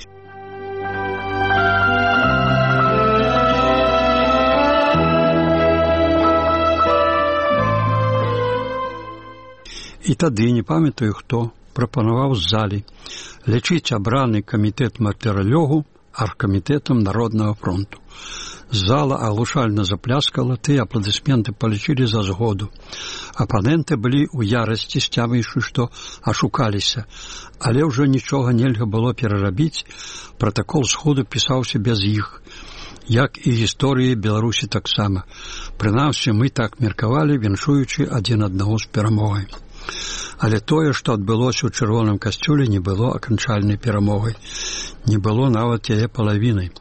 І тады, не памятаю хто, прапанаваў з залі лічыць абраны камітэт мартыралёгу аргкамітэтам Народнага фронту. Зала аглушальна запляскала, тыя апладысменты палічылі за згоду. Апаненты былі ў ярасці, сцяміўшы, што ашукаліся, але ўжо нічога нельга было перарабіць, пратакол сходу пісаўся без іх, як і гісторыі Беларусі таксама. Прынамсі, мы так меркавалі, віншуючы адзін аднаго з перамогай. Але тое, што адбылося ў чырвоным касцёле, не было аканчальнай перамогай. Не было нават яе палавінай.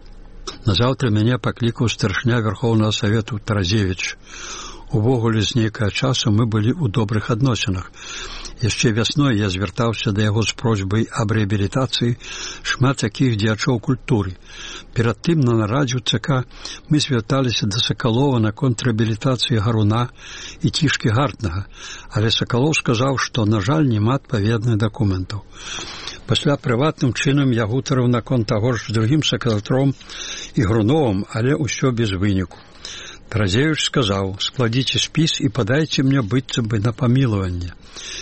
Назаўтра мяне паклікаў старшыня Вярхоўнага Савету Таразевіч. Увогуле, з нейкага часу мы былі ў добрых адносінах. Яшчэ вясной я звяртаўся да яго з просьбай аб рэабілітацыі шмат якіх дзеячоў культуры. Перад тым на нарадзе ў ЦК мы звярталіся да Сакалова наконт рэабілітацыі Гаруна і Цішкі Гартнага, але Сакалоў сказаў, што, на жаль, няма адпаведных дакументаў. Пасля прыватным чынам я гутарыў наконт таго ж з другім сакратаром і Груновым, але ўсё без выніку. Таразевіч сказаў: «Складзіце спіс і падайце мне быццам бы на памілаванне».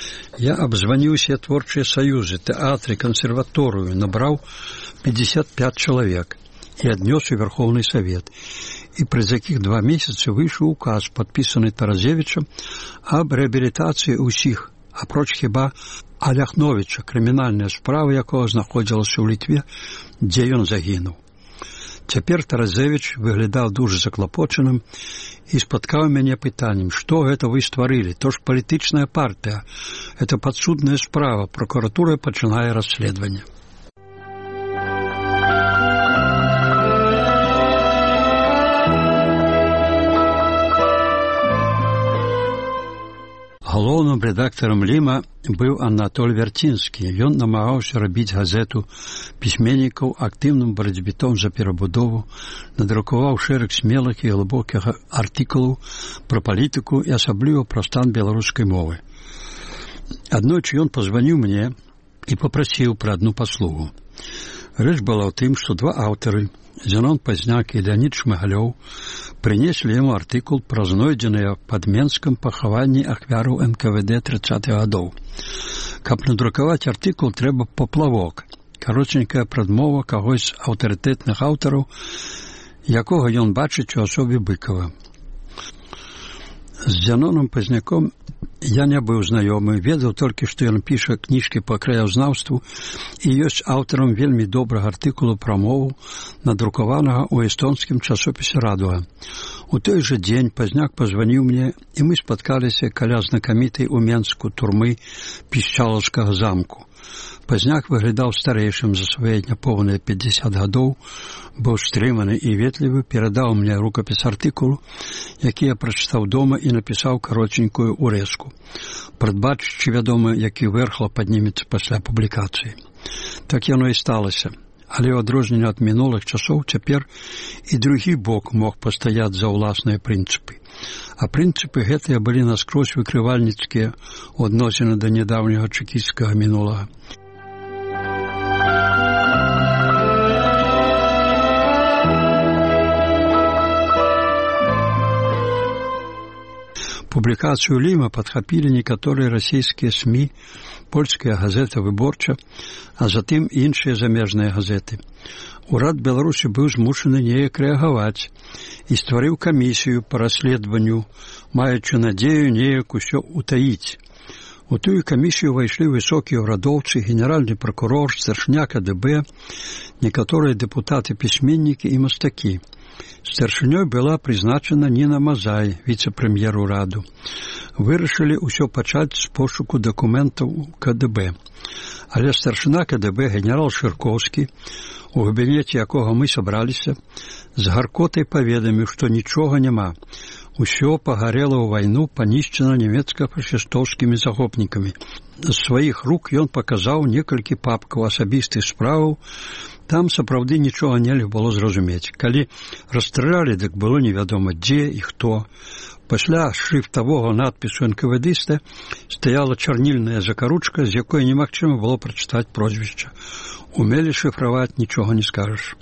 Я абзваніў усе творчыя саюзы, тэатры, кансерваторыю, набраў пятьдесят пять чалавек і аднёс у Верховны Савет. І праз якіх два месяцы выйшаў указ, падпісаны Таразевічам, аб рэабілітацыі ўсіх, апроч хіба Аляхновіча, крымінальная справа якога знаходзілася ў Літве, дзе ён загінуў. Цяпер Таразевіч выглядаў дужа заклапочаным і спаткаў мяне пытаннем: «Што гэта вы стварылі? То ж палітычная партыя. Это падсудная справа. Пракуратура пачынае расследаванне». Галоўным галоўным рэдактарам Ліма быў Анатоль Вярцінскі. Ён намагаўся рабіць газету пісьменнікаў актыўным барацьбітом за перабудову, надрукаваў шэраг смелых і глыбокіх артыкулаў пра палітыку і асабліва пра стан беларускай мовы. Аднойчы ён пазваніў мне і папрасіў пра адну паслугу. Рэч была ў тым, што два аўтары, Зенон Пазняк і Леонід Шмыгалёў, прынеслі яму артыкул пра знойдзеныя пад Менскам пахаванні ахвяраў эн ка вэ дэ трыццатых гадоў. Каб надрукаваць артыкул, трэба паплавок, каротенькая прадмова кагось з аўтарытэтных аўтараў, якога ён бачыць у асобе Быкова. З Зеноном Пазняком я не быў знаёмы, ведаў толькі, што ён піша кніжкі па краязнаўству і ёсць аўтарам вельмі добрага артыкулу пра мову, надрукаванага ў эстонскім часопісе «Радуга». У той жа дзень Пазняк пазваніў мне, і мы спаткаліся каля знакамітай у Менску турмы Пішчалаўскага замку. Пазняк выглядаў старэйшым за свае няпоўныя пятьдесят гадоў, быў стрыманы і ветлівы, перадаў мне рукапіс артыкулу, які я прачытаў дома і напісаў каротенькую урэзку, прадбачачы, вядома, які верхла паднімецца пасля публікацыі. Так яно і сталася. Але ў адрозненне ад мінулых часоў цяпер і другі бок мог пастаяць за ўласныя прынцыпы. А прынцыпы гэтыя былі наскрозь выкрывальніцкія ў адносіны да нядаўняга чэкісцкага мінулага. Публікацыю Ліма падхапілі некаторыя расійскія СМІ, польская газета «Выборча», а затым іншыя замежныя газеты. Урад Беларусі быў змушаны неяк рэагаваць і стварыў камісію па расследаванню, маючы надзею неяк усё утаіць. У тую камісію ўвайшлі высокія ўрадоўцы, генеральны пракурор, старшыня ка дэ бэ, некаторыя дэпутаты-пісьменнікі і мастакі. Старшынёй была прызначана Ніна Мазай, віцэ-прэм'ер ураду. Вырашылі ўсё пачаць з пошуку дакументаў ка дэ бэ. Але старшына ка дэ бэ, генерал Шыркоўскі, у кабінеце якога мы сабраліся, з гаркотай паведаміў, што нічога няма. Усё пагарела ў вайну, панішчана нямецка-фашыстоўскімі захопнікамі. З сваіх рук ён паказаў некалькі папкаў асабістых справаў. Там сапраўды нічога нельга было зразумець. Калі расстралялі, дык было невядома дзе і хто. Пасля шрыфтавога надпісу эн ка вэ дыста стаяла чарнільная закаручка, з якой немагчыма было прачытаць прозвішча. Умелі шыфраваць, нічога не скажаш.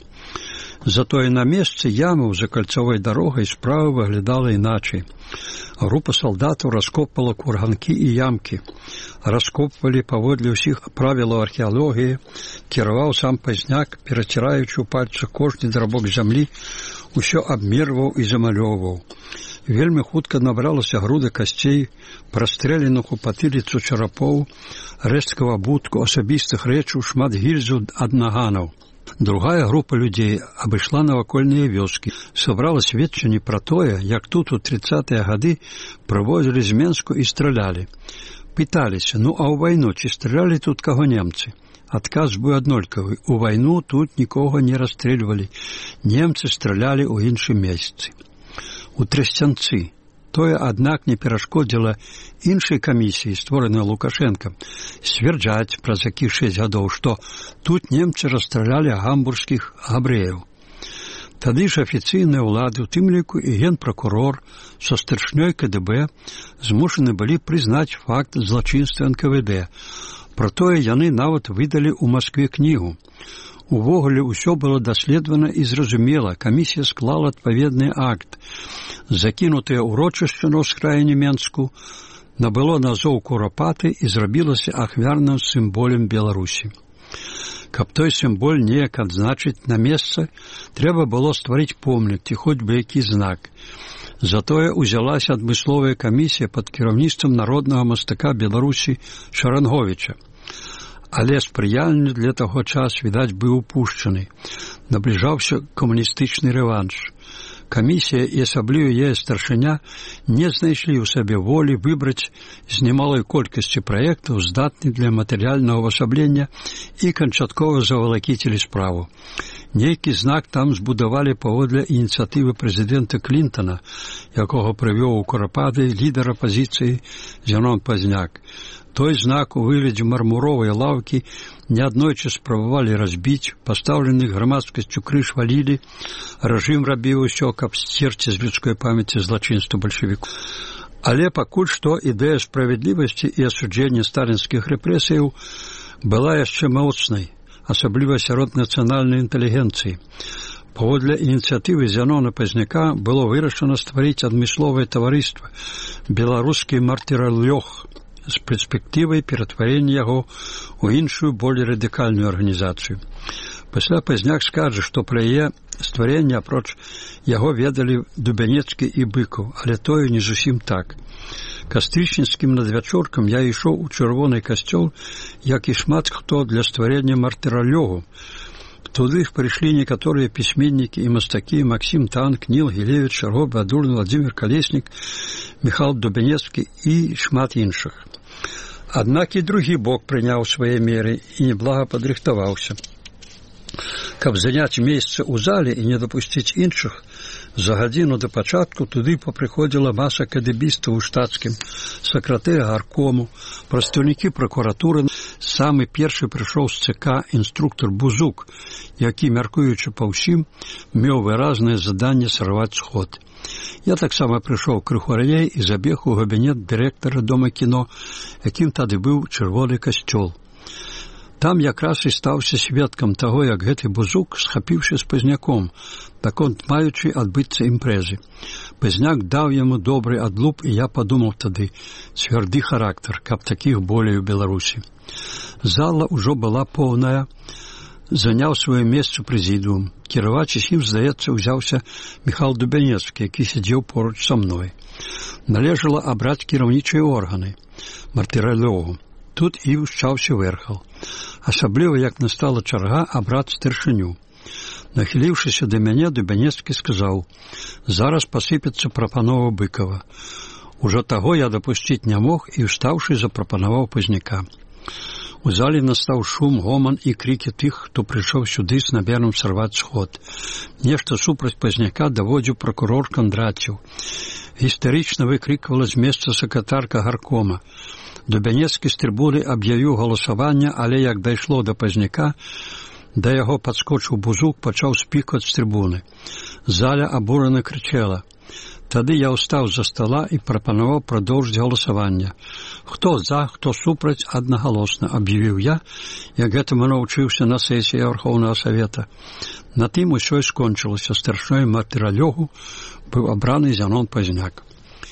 Затое на месцы ямаў за кальцавой дарогай справа выглядала іначай. Група салдатаў раскопала курганкі і ямкі. Раскопвалі паводле ўсіх правілаў археалогіі, кіраваў сам Пазняк, пераціраючы ў пальцах кожны драбок зямлі, усё абмерваў і замалёўваў. Вельмі хутка набралася груда касцей, прастрэленых у патыліцу чарапоў, рэшткаў абутку, асабістых рэчаў, шмат гільзаў ад наганаў. Другая група людзей абышла навакольныя вёскі, сабрала сведчанні пра тое, як тут у трыццатыя гады прывозілі з Менску і стралялі. Пыталіся, ну а ў вайну ці стралялі тут каго немцы? Адказ быў аднолькавы. У вайну тут нікога не расстрэльвалі. Немцы стралялі ў іншым месцы. У Трасцянцы. Тое, аднак, не перашкодзіла іншай камісіі, створанай Лукашэнкам, сцвярджаць праз якіх шэсць гадоў, што тут немцы расстралялі гамбургскіх габрэяў. Тады ж афіцыйныя ўлады, у тым ліку і генпракурор са старшынёй ка дэ бэ, змушаны былі прызнаць факт злачынства эн ка вэ дэ. Пра тое яны нават выдалі ў Маскве кнігу. Увогуле ўсё было даследавана і зразумела. Камісія склала адпаведны акт. Закінутае ўрочышча на ўскраіне Менску набыло назоў Курапаты і зрабілася ахвярным сімволем Беларусі. Каб той сімвол неяк адзначыць на месцы, трэба было стварыць помнік ці хоць бы які знак. Затое ўзялася адмысловая камісія пад кіраўніцтвам народнага мастака Беларусі Шаранговіча. Але спрыяльны для таго час, відаць, быў упушчаны. Набліжаўся камуністычны рэванш. Камісія і асабліва яе старшыня не знайшлі ў сабе волі выбраць з немалой колькасці праектаў здатны для матэрыяльнага ўвасаблення і канчаткова завалакіцілі справу. Нейкі знак там збудавалі паводле ініцыятывы прэзідэнта Клінтона, якога прывёў у Курапаты лідар апазіцыі Зенон Пазняк. Той знак у выглядзе мармуровай лаўкі неаднойчы спрабавалі разбіць, пастаўлены грамадскасцю крыж валілі, рэжым рабіў усё, каб сцерці з людской памяці злачынства бальшавікоў. Але пакуль што ідэя справядлівасці і асуджэння сталінскіх рэпрэсіяў была яшчэ моцнай, асабліва сярод нацыянальнай інтэлігенцыі. Паводле ініцыятывы Зенона Пазняка было вырашана стварыць адмысловае таварыства «Беларускі мартыралёг» з перспектывай ператварення яго ў іншую, болей радыкальную арганізацыю. Пасля Пазняк скажа, што пра яе стварэнне апроч яго ведалі Дубянецкі і Быкаў, але тое не зусім так. Кастрычніцкім надвячоркам я ішоў у чырвоны касцёл, як і шмат хто для стварення мартыралёгу. Туды прыйшлі некаторыя пісьменнікі і мастакі Максім Танк, Ніл Гілевіч, Роб Адуль, Владзімір Калеснік, Міхал Дубянецкі і шмат іншых. Аднак і другі бок прыняў свае меры і неблага падрыхтаваўся. Каб заняць месца ў зале і не дапусціць іншых, за гадзіну да пачатку туды папрыходзіла маса кадэбістаў у штатскім, сакратэр гаркому, прадстаўнікі пракуратуры. Самы першы прыйшоў з ЦК інструктор Бузук, які, мяркуючы па ўсім, меў выразнае заданне сарваць сход. Я таксама прыйшоў крыху раней і забег у кабінет дырэктара Дома кіно, якім тады быў чырвоны касцёл. Там якраз і стаўся сведкам таго, як гэты Бузук, схапіўшы з Пазняком, таконт маючы адбыцца імпрэзы. Пазняк даў яму добры адлуп, і я падумаў тады, цвярды характар, каб такіх болей у Беларусі. Зала ўжо была поўная, заняў сваё месца прэзідыум. Кіраваць ім, здаецца, узяўся Міхал Дубянецкі, які сядзеў поруч са мной. Належала абраць кіраўнічыя органы, мартыралёгу. Тут і ўшчаўся вэрхал. Асабліва, як настала чарга абраць старшыню. Нахіліўшыся да мяне, Дубянецкі сказаў: «Зараз пасыпецца прапанова Быкава». Ужо таго я дапусціць не мог і, устаўшы, запрапанаваў Пазняка. У зале настаў шум, гоман і крыкі тых, хто прыйшоў сюды з намерам сарваць сход. Нешта супраць Пазняка даводзіў пракурор Кандраціў. Гістарычна выкрыквала з месца сакратарка гаркома. Дубянецкі з трыбуны аб'явіў галасаванне, але як дайшло да Пазняка, да яго падскочыў Бузук, пачаў спікваць з трыбуны. Заля абурана крычала. Тады я ўстаў за стола і прапанаваў прадоўжыць галасаванне. Хто за, хто супраць, аднагалосна, аб'явіў я, як гэтаму навучыўся на сесіі Вярхоўнага Савета. На тым усё і скончылася. Старшынёй мартыралёгу быў абраны Зенон Пазняк.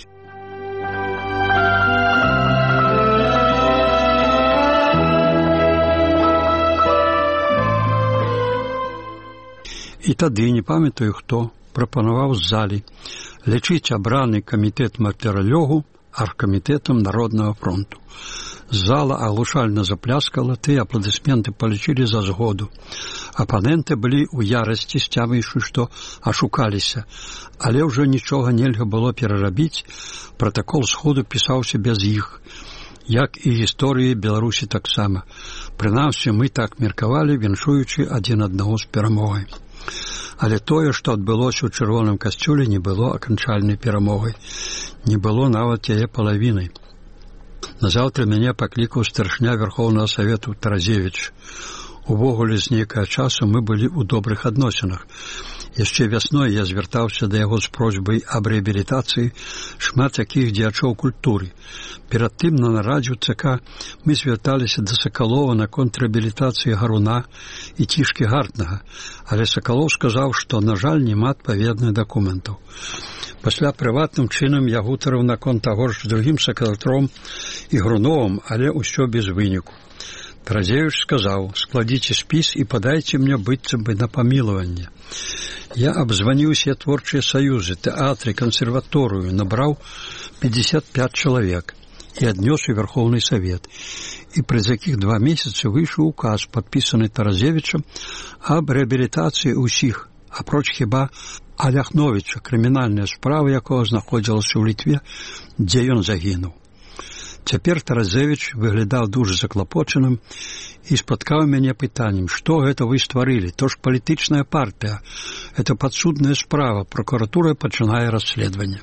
І тады, не памятаю хто, прапанаваў з залі лічыць абраны камітэт мартыралёгу аргкамітэтам Народнага фронту. Зала аглушальна запляскала, тыя апладысменты палічылі за згоду. Апаненты былі ў ярасці, сцяміўшы, што ашукаліся, але ўжо нічога нельга было перарабіць, пратакол сходу пісаўся без іх, як і гісторыі Беларусі таксама. Прынамсі, мы так меркавалі, віншуючы адзін аднаго з перамогай. Але тое, што адбылося ў чырвоным касцёле, не было аканчальнай перамогай. Не было нават яе палавінай. Назаўтра мяне паклікаў старшыня Вярхоўнага Савету Таразевіч. Увогуле, з нейкага часу мы былі ў добрых адносінах. Яшчэ вясной я звяртаўся да яго з просьбай аб рэабілітацыі шмат якіх дзеячоў культуры. Перад тым на нарадзе ў ЦК мы звярталіся да Сакалова наконт рэабілітацыі Гаруна і Цішкі Гартнага, але Сакалоў сказаў, што, на жаль, няма адпаведных дакументаў. Пасля прыватным чынам я гутарыў наконт таго ж з другім сакратаром і Груновым, але ўсё без выніку. Таразевіч сказаў: «Складзіце спіс і падайце мне быццам бы на памілаванне». Я абзваніў усе творчыя саюзы, тэатры, кансерваторыю, набраў пятьдесят пять чалавек і аднёс у Верховны Савет. І праз якіх два месяцы выйшаў указ, падпісаны Таразевічам, аб рэабілітацыі ўсіх апроч хіба Аляхновіча, крымінальная справа якога знаходзілася ў Літве, дзе ён загінуў. Цяпер Таразевіч выглядаў дужа заклапочаным і спаткаў мяне пытаннем, што гэта вы стварылі, то ж палітычная партыя, это падсудная справа, прокуратура пачынае расследаванне.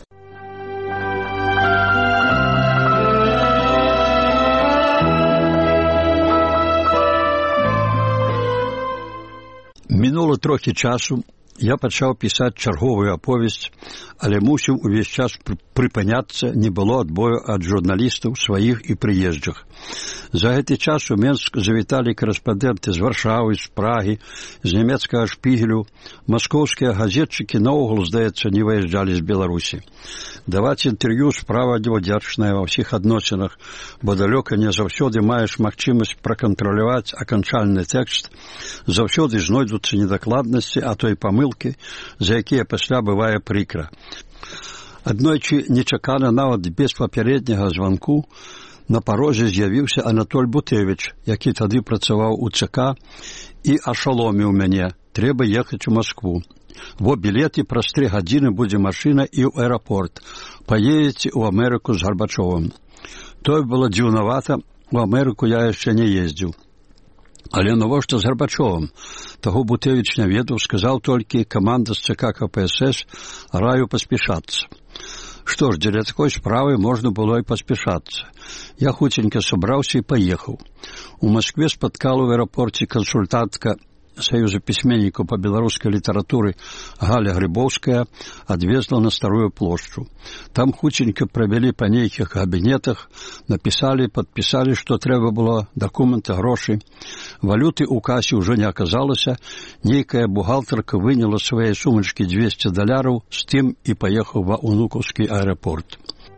Мінула трохі часу, я пачаў пісаць чарговую аповесць, але мусіў увесь час прыпыняцца, не было адбою ад журналістаў сваіх і прыезджых. За гэты час у Менск завіталі корэспандэнты з Варшавы, з Прагі, з нямецкага Шпігелю. Маскоўскія газетчыкі наогул, здаецца, не выязджалі з Беларусі. Даваць інтэрв'ю справа невдзячная ва ўсіх адносінах, бо далёка не заўсёды маеш магчымасць пракантраляваць аканчальны тэкст, заўсёды знойдуцца недакладнасці, а то і памылкі, за якія пасля бывае прыкра. Аднойчы нечакана, нават без папярэдняга званку, на парозе з'явіўся Анатоль Бутэвіч, які тады працаваў у ЦК і ашаломіў мяне. Трэба ехаць у Маскву. Во білеты, праз тры гадзіны будзе машына і ў аэрапорт. Паедзеце ў Амерыку з Гарбачовым. Тое было дзіўнавата, у Амерыку я яшчэ не ездзіў. Але навошта з Гарбачовым? Таго Бутэвіч не ведаў, сказаў толькі каманда з ЦК КПСС, раю паспешацца. Што ж, дзеля такой справы можна было і паспешацца. Я хуценька сабраўся і паехаў. У Маскве спаткала ў аэрапорце кансультантка Саюза пісьменнікаў па беларускай літаратуры Галя Грыбоўская, адвезла на Старую плошчу. Там хуценька правялі па нейкіх кабінетах, напісалі, падпісалі, што трэба было, дакументы, грошы. Валюты ў касе ўжо не аказалася, нейкая бухгалтарка выняла свае сумачкі дзвесце даляраў, з тым і паехаў ва Унукаўскі аэрапорт.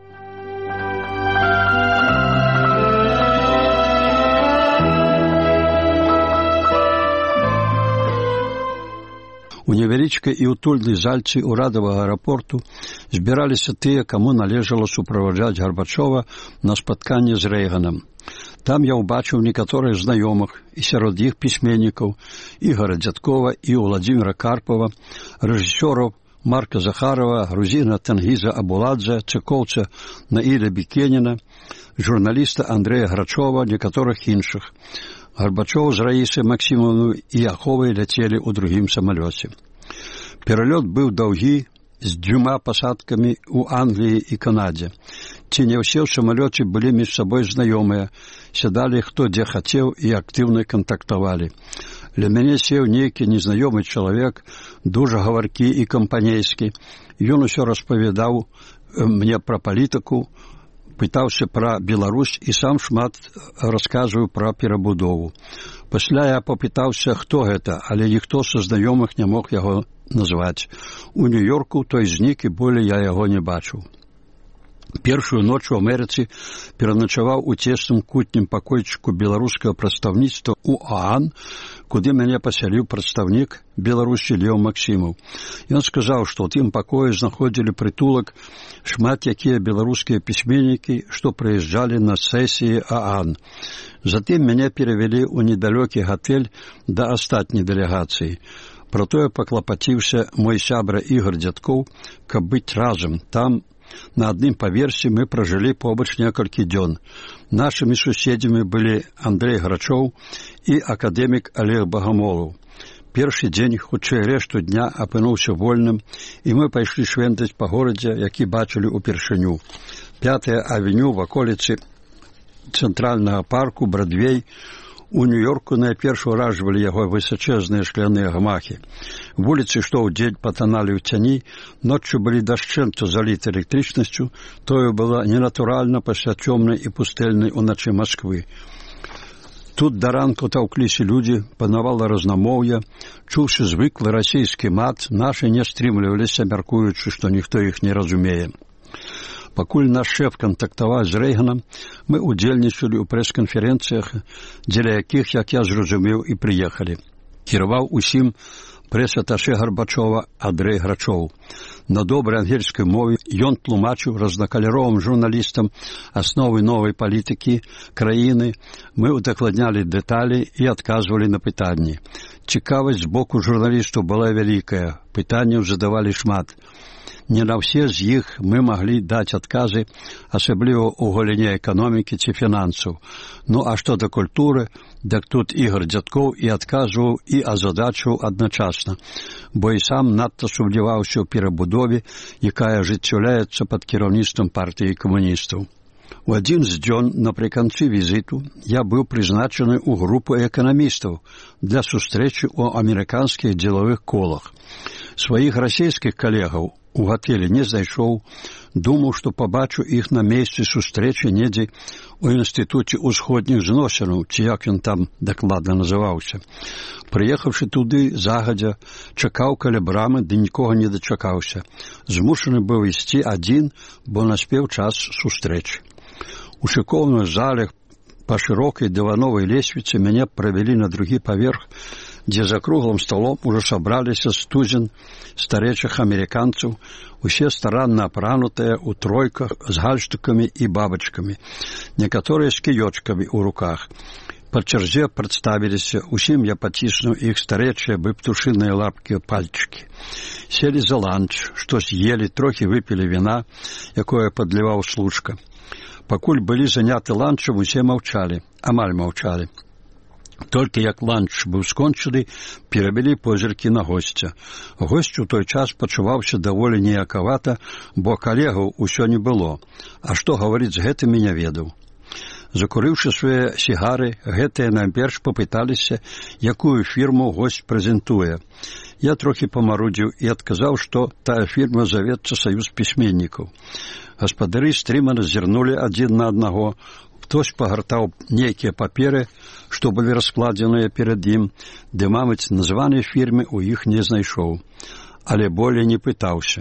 У невялічкай і утульнай зальцы ўрадавага аэрапорту збіраліся тыя, каму належала суправаджаць Гарбачова на спатканне з Рэйганам. Там я ўбачыў некаторых знаёмых, і сярод іх пісьменнікаў Ігора Дзядкова і Владзіміра Карпова, рэжысёраў Марка Захарова, грузіна Тангіза Абуладзе, цыкоўца Наіля Бікеніна, журналіста Андрэя Грачова, некаторых іншых. Гарбачоў з Раісай Максімовнай і Аховай ляцелі ў другім самалёце. Пералёт быў даўгі, з дзвюма пасадкамі ў Англіі і Канадзе. Ці не ўсе ў самалёце былі між сабой знаёмыя, сядалі хто дзе хацеў і актыўна кантактавалі. Ля мяне сеў нейкі незнаёмы чалавек, дужа гаваркі і кампанейскі. Ён усё распавядаў мне пра палітыку, пытаўся пра Беларусь і сам шмат расказваў пра перабудову. Пасля я папытаўся, хто гэта, але ніхто са знаёмых не мог яго назваць. У Нью-Йорку той знік і болей я яго не бачыў. Першую ноч у Амерыцы пераначаваў у цесным кутнім пакойчыку беларускага прадстаўніцтва ў ААН, куды мяне пасяліў прадстаўнік Беларусі Леў Максімаў. Ён сказаў, што ў тым пакоі знаходзілі прытулак шмат якія беларускія пісьменнікі, што прыязджалі на сесіі ААН. Затым мяне перавялі ў недалёкі гатэль да астатняй дэлегацыі. Пра тое паклапаціўся мой сябра Ігор Дзядкоў, каб быць разам. Там на адным паверсе мы пражылі побач некалькі дзён. Нашымі суседзямі былі Андрэй Грачоў і акадэмік Олег Багамолаў. Першы дзень, хутчэй рэшту дня, апынуўся вольным, і мы пайшлі швендаць па горадзе, які бачылі ўпершыню. Пятая авеню в аколіцы цэнтральнага парку Брадвей. У Нью-Йорку найперш уражвалі яго высачэзныя шкляныя гамахі. Вуліцы, што ўдзень патаналі ў цяні, ноччу былі дашчэнту заліты электрычнасцю, тое было ненатуральна пасля цёмнай і пустэльнай уначы Масквы. Тут да ранку таўкліся людзі, панавала разнамоўе, чуўшы звыклы расійскі мат, нашы не стрымліваліся, мяркуючы, што ніхто іх не разумее. Пакуль наш шэф кантактаваў з Рэйганам, мы удзельнічалі ў прэс-канферэнцыях, дзеля якіх, як я зразумеў, і прыехалі. Кіраваў усім прэс-аташэ Гарбачова Андрэй Грачоў. На добрай ангельскай мове ён тлумачыў разнакаляровым журналістам асновы новай палітыкі краіны. Мы удакладнялі дэталі і адказвалі на пытанні. Цікавасць з боку журналістаў была вялікая, пытанняў задавалі шмат. Не на ўсе з іх мы маглі даць адказы, асабліва ў галіне эканомікі ці фінансаў. Ну а што да культуры, дык тут Ігор Дзядкоў і адказваў, і азадачваў адначасна, бо і сам надта сумняваўся ў перабудове, якая ажыццяўляецца пад кіраўніцтвам партыі камуністаў. У адзін з дзён напрыканцы візіту я быў прызначаны ў групу эканамістаў для сустрэчы ў амерыканскіх дзелавых колах. Сваіх расійскіх калегаў у гатэлі не знайшоў, думаў, што пабачу іх на месцы сустрэчы недзе ў інстытуце ўсходніх зносінаў, ці як ён там дакладна называўся. Прыехаўшы туды загадзя, чакаў каля брамы, ды нікога не дачакаўся. Змушаны быў ісці адзін, бо наспеў час сустрэчы. У шыкоўных залях па шырокай дывановай лесвіцы мяне правялі на другі паверх, дзе за круглым столом ужо сабраліся стузен старэйшых амерыканцаў, усе старанна апранутыя ў тройках з гальштукамі і бабачкамі, некаторыя з кіёчкамі ў руках. Па чарзе прадставіліся, усім я паціснуў іх старэйшыя бы птушыныя лапкі пальчыкі. Селі за ланч, што з'елі, трохі выпілі віна, якое падліваў служка. Пакуль былі заняты ланчам, усе маўчалі, амаль маўчалі. Толькі як ланч быў скончаны, перавялі позіркі на госця. Госць у той час пачуваўся даволі неякавата, бо калегаў усё не было. А што гаварыць з гэтымі не ведаў. Закурыўшы свае сігары, гэтыя найперш папыталіся, якую фірму госць прэзентуе. Я трохі памарудзіў і адказаў, што тая фірма завецца «Саюз пісьменнікаў». Гаспадары стрымана зірнулі адзін на аднаго. Хтось пагартаў нейкія паперы, што былі раскладзеныя перад ім, ды, мабыць, названай фірмы ў іх не знайшоў. Але болей не пытаўся.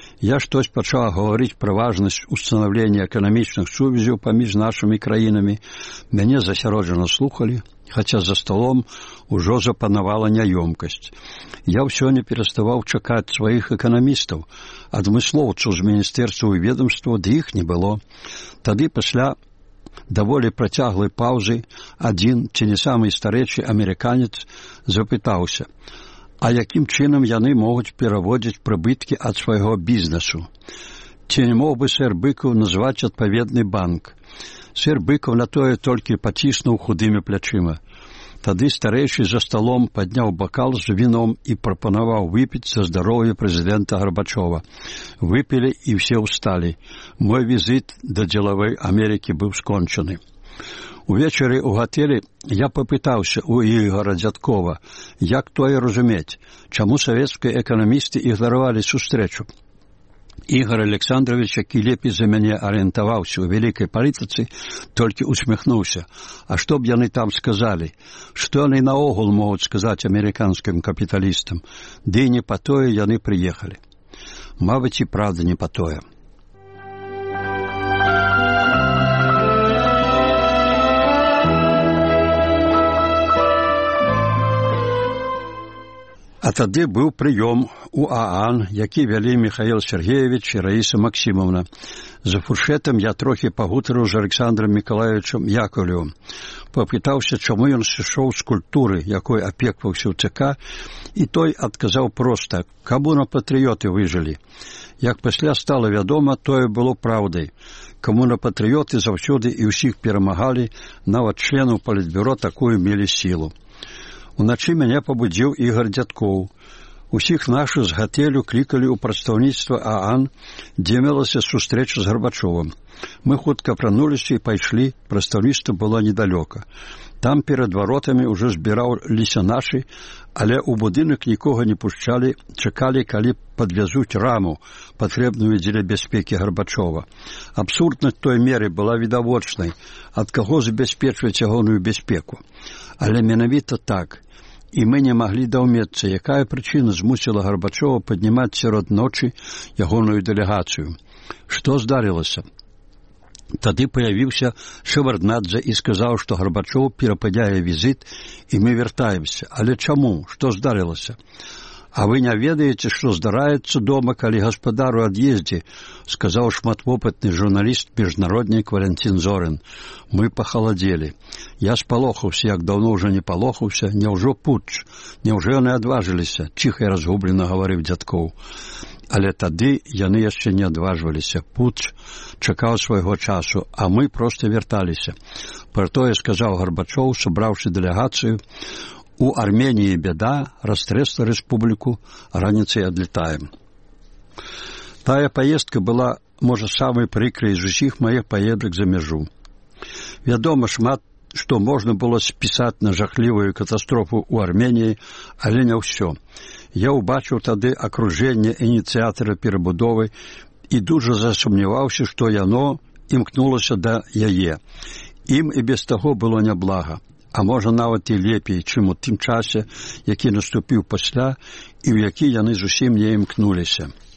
Я штось пачаў гаварыць пра важнасць устанаўлення эканамічных сувязяў паміж нашымі краінамі. Мяне засяроджана слухалі, хаця за столом ужо запанавала няёмкасць. Я ўсё не пераставаў чакаць сваіх эканамістаў, адмыслоўцаў з міністэрстваў і ведомстваў, ды іх не было. Тады пасля даволі працяглай паўзы адзін, ці не самы старэйшы амерыканец, запытаўся, а якім чынам яны могуць пераводзіць прыбыткі ад свайго бізнесу? Ці не мог бы сэр Быкаў назваць адпаведны банк? Сэр Быкаў на тое толькі паціснуў худымі плячыма. Тады старэйшы за сталом падняў бакал з віном і прапанаваў выпіць за здароўе прэзідэнта Гарбачова. Выпілі і ўсе ўсталі. Мой візіт да дзелавой Амерыкі быў скончаны. Увечары ў гатэлі я папытаўся ў Ігора Дзядкова, як тое разумець, чаму савецкія эканамісты ігнаравалі сустрэчу. Ігор Александрович, які лепей за мяне арыентаваўся ў вялікай палітыцы, толькі усміхнуўся. А што б яны там сказалі? Што яны наогул могуць сказаць амерыканскім капіталістам? Ды не па тое яны прыехалі. Мабыць, і правда не па тое. А тады быў прыём у ААН, які вялі Міхаіл Сергеевич і Раіса Максімовна. За фуршэтам я трохі пагутарыў з Александром Мікалаевичем Яковлевым. Папытаўся, чаму ён сышоў з культуры, якой апекваўся ў ЦК, і той адказаў проста, каму на патрыёты выжылі. Як пасля стала вядома, тое было праўдай. Камуна-патрыёты заўсёды і ўсіх перамагалі, нават членаў палітбюро такую мелі сілу. Уначы мяне пабудзіў Ігор Дзядкоў. Усіх нашых з гатэлю клікалі ў прадстаўніцтва ААН, дзе мелася сустрэча з Гарбачовым. Мы хутка апрануліся і пайшлі, прадстаўніцтва было недалёка. Там перад варотамі ўжо збіраліся нашы, але ў будынак нікога не пушчалі, чакалі, калі падвязуць раму, патрэбную дзеля бяспекі Гарбачова. Абсурднасць той меры была відавочнай, ад каго забяспечваць ягоную бяспеку. Але менавіта так. І мы не маглі даўмецца, якая прычына змусіла Гарбачова паднімаць сярод ночы ягоную дэлегацыю. Што здарылася? Тады паявіўся Шеварднадзе і сказаў, што Гарбачоў перападняе візіт, і мы вяртаемся. Але чаму? Што здарылася? А вы не ведаеце, што здараецца дома, калі гаспадар у ад'ездзе, сказаў шматвопытны журналіст міжнароднік Валентин Зорин. Мы пахаладзелі. Я спалохаўся, як даўно ўжо не палохаўся. Няўжо путч? Няўжо яны адважыліся? Ціха і разгублена гаварыў Дзядкоў. Але тады яны яшчэ не адважваліся. Путч чакаў свайго часу, а мы проста вярталіся. Пра тое сказаў Гарбачоў, сабраўшы дэлегацыю: у Армении беда, растрэсла рэспубліку, раніцай адлетаем. Тая поездка была, можа, самай прыкрай з усіх маіх паездак за мяжу. Вядома, шмат што можна было спісаць на жахлівую катастрофу ў Арменіі, але не ўсё. Я ўбачыў тады акружэнне ініцыятара перабудовы і дужа засумняваўся, што яно імкнулася да яе. Ім і без таго было няблага. А можа, нават і лепей, чым у тым часе, які наступіў пасля і ў які яны зусім не імкнуліся.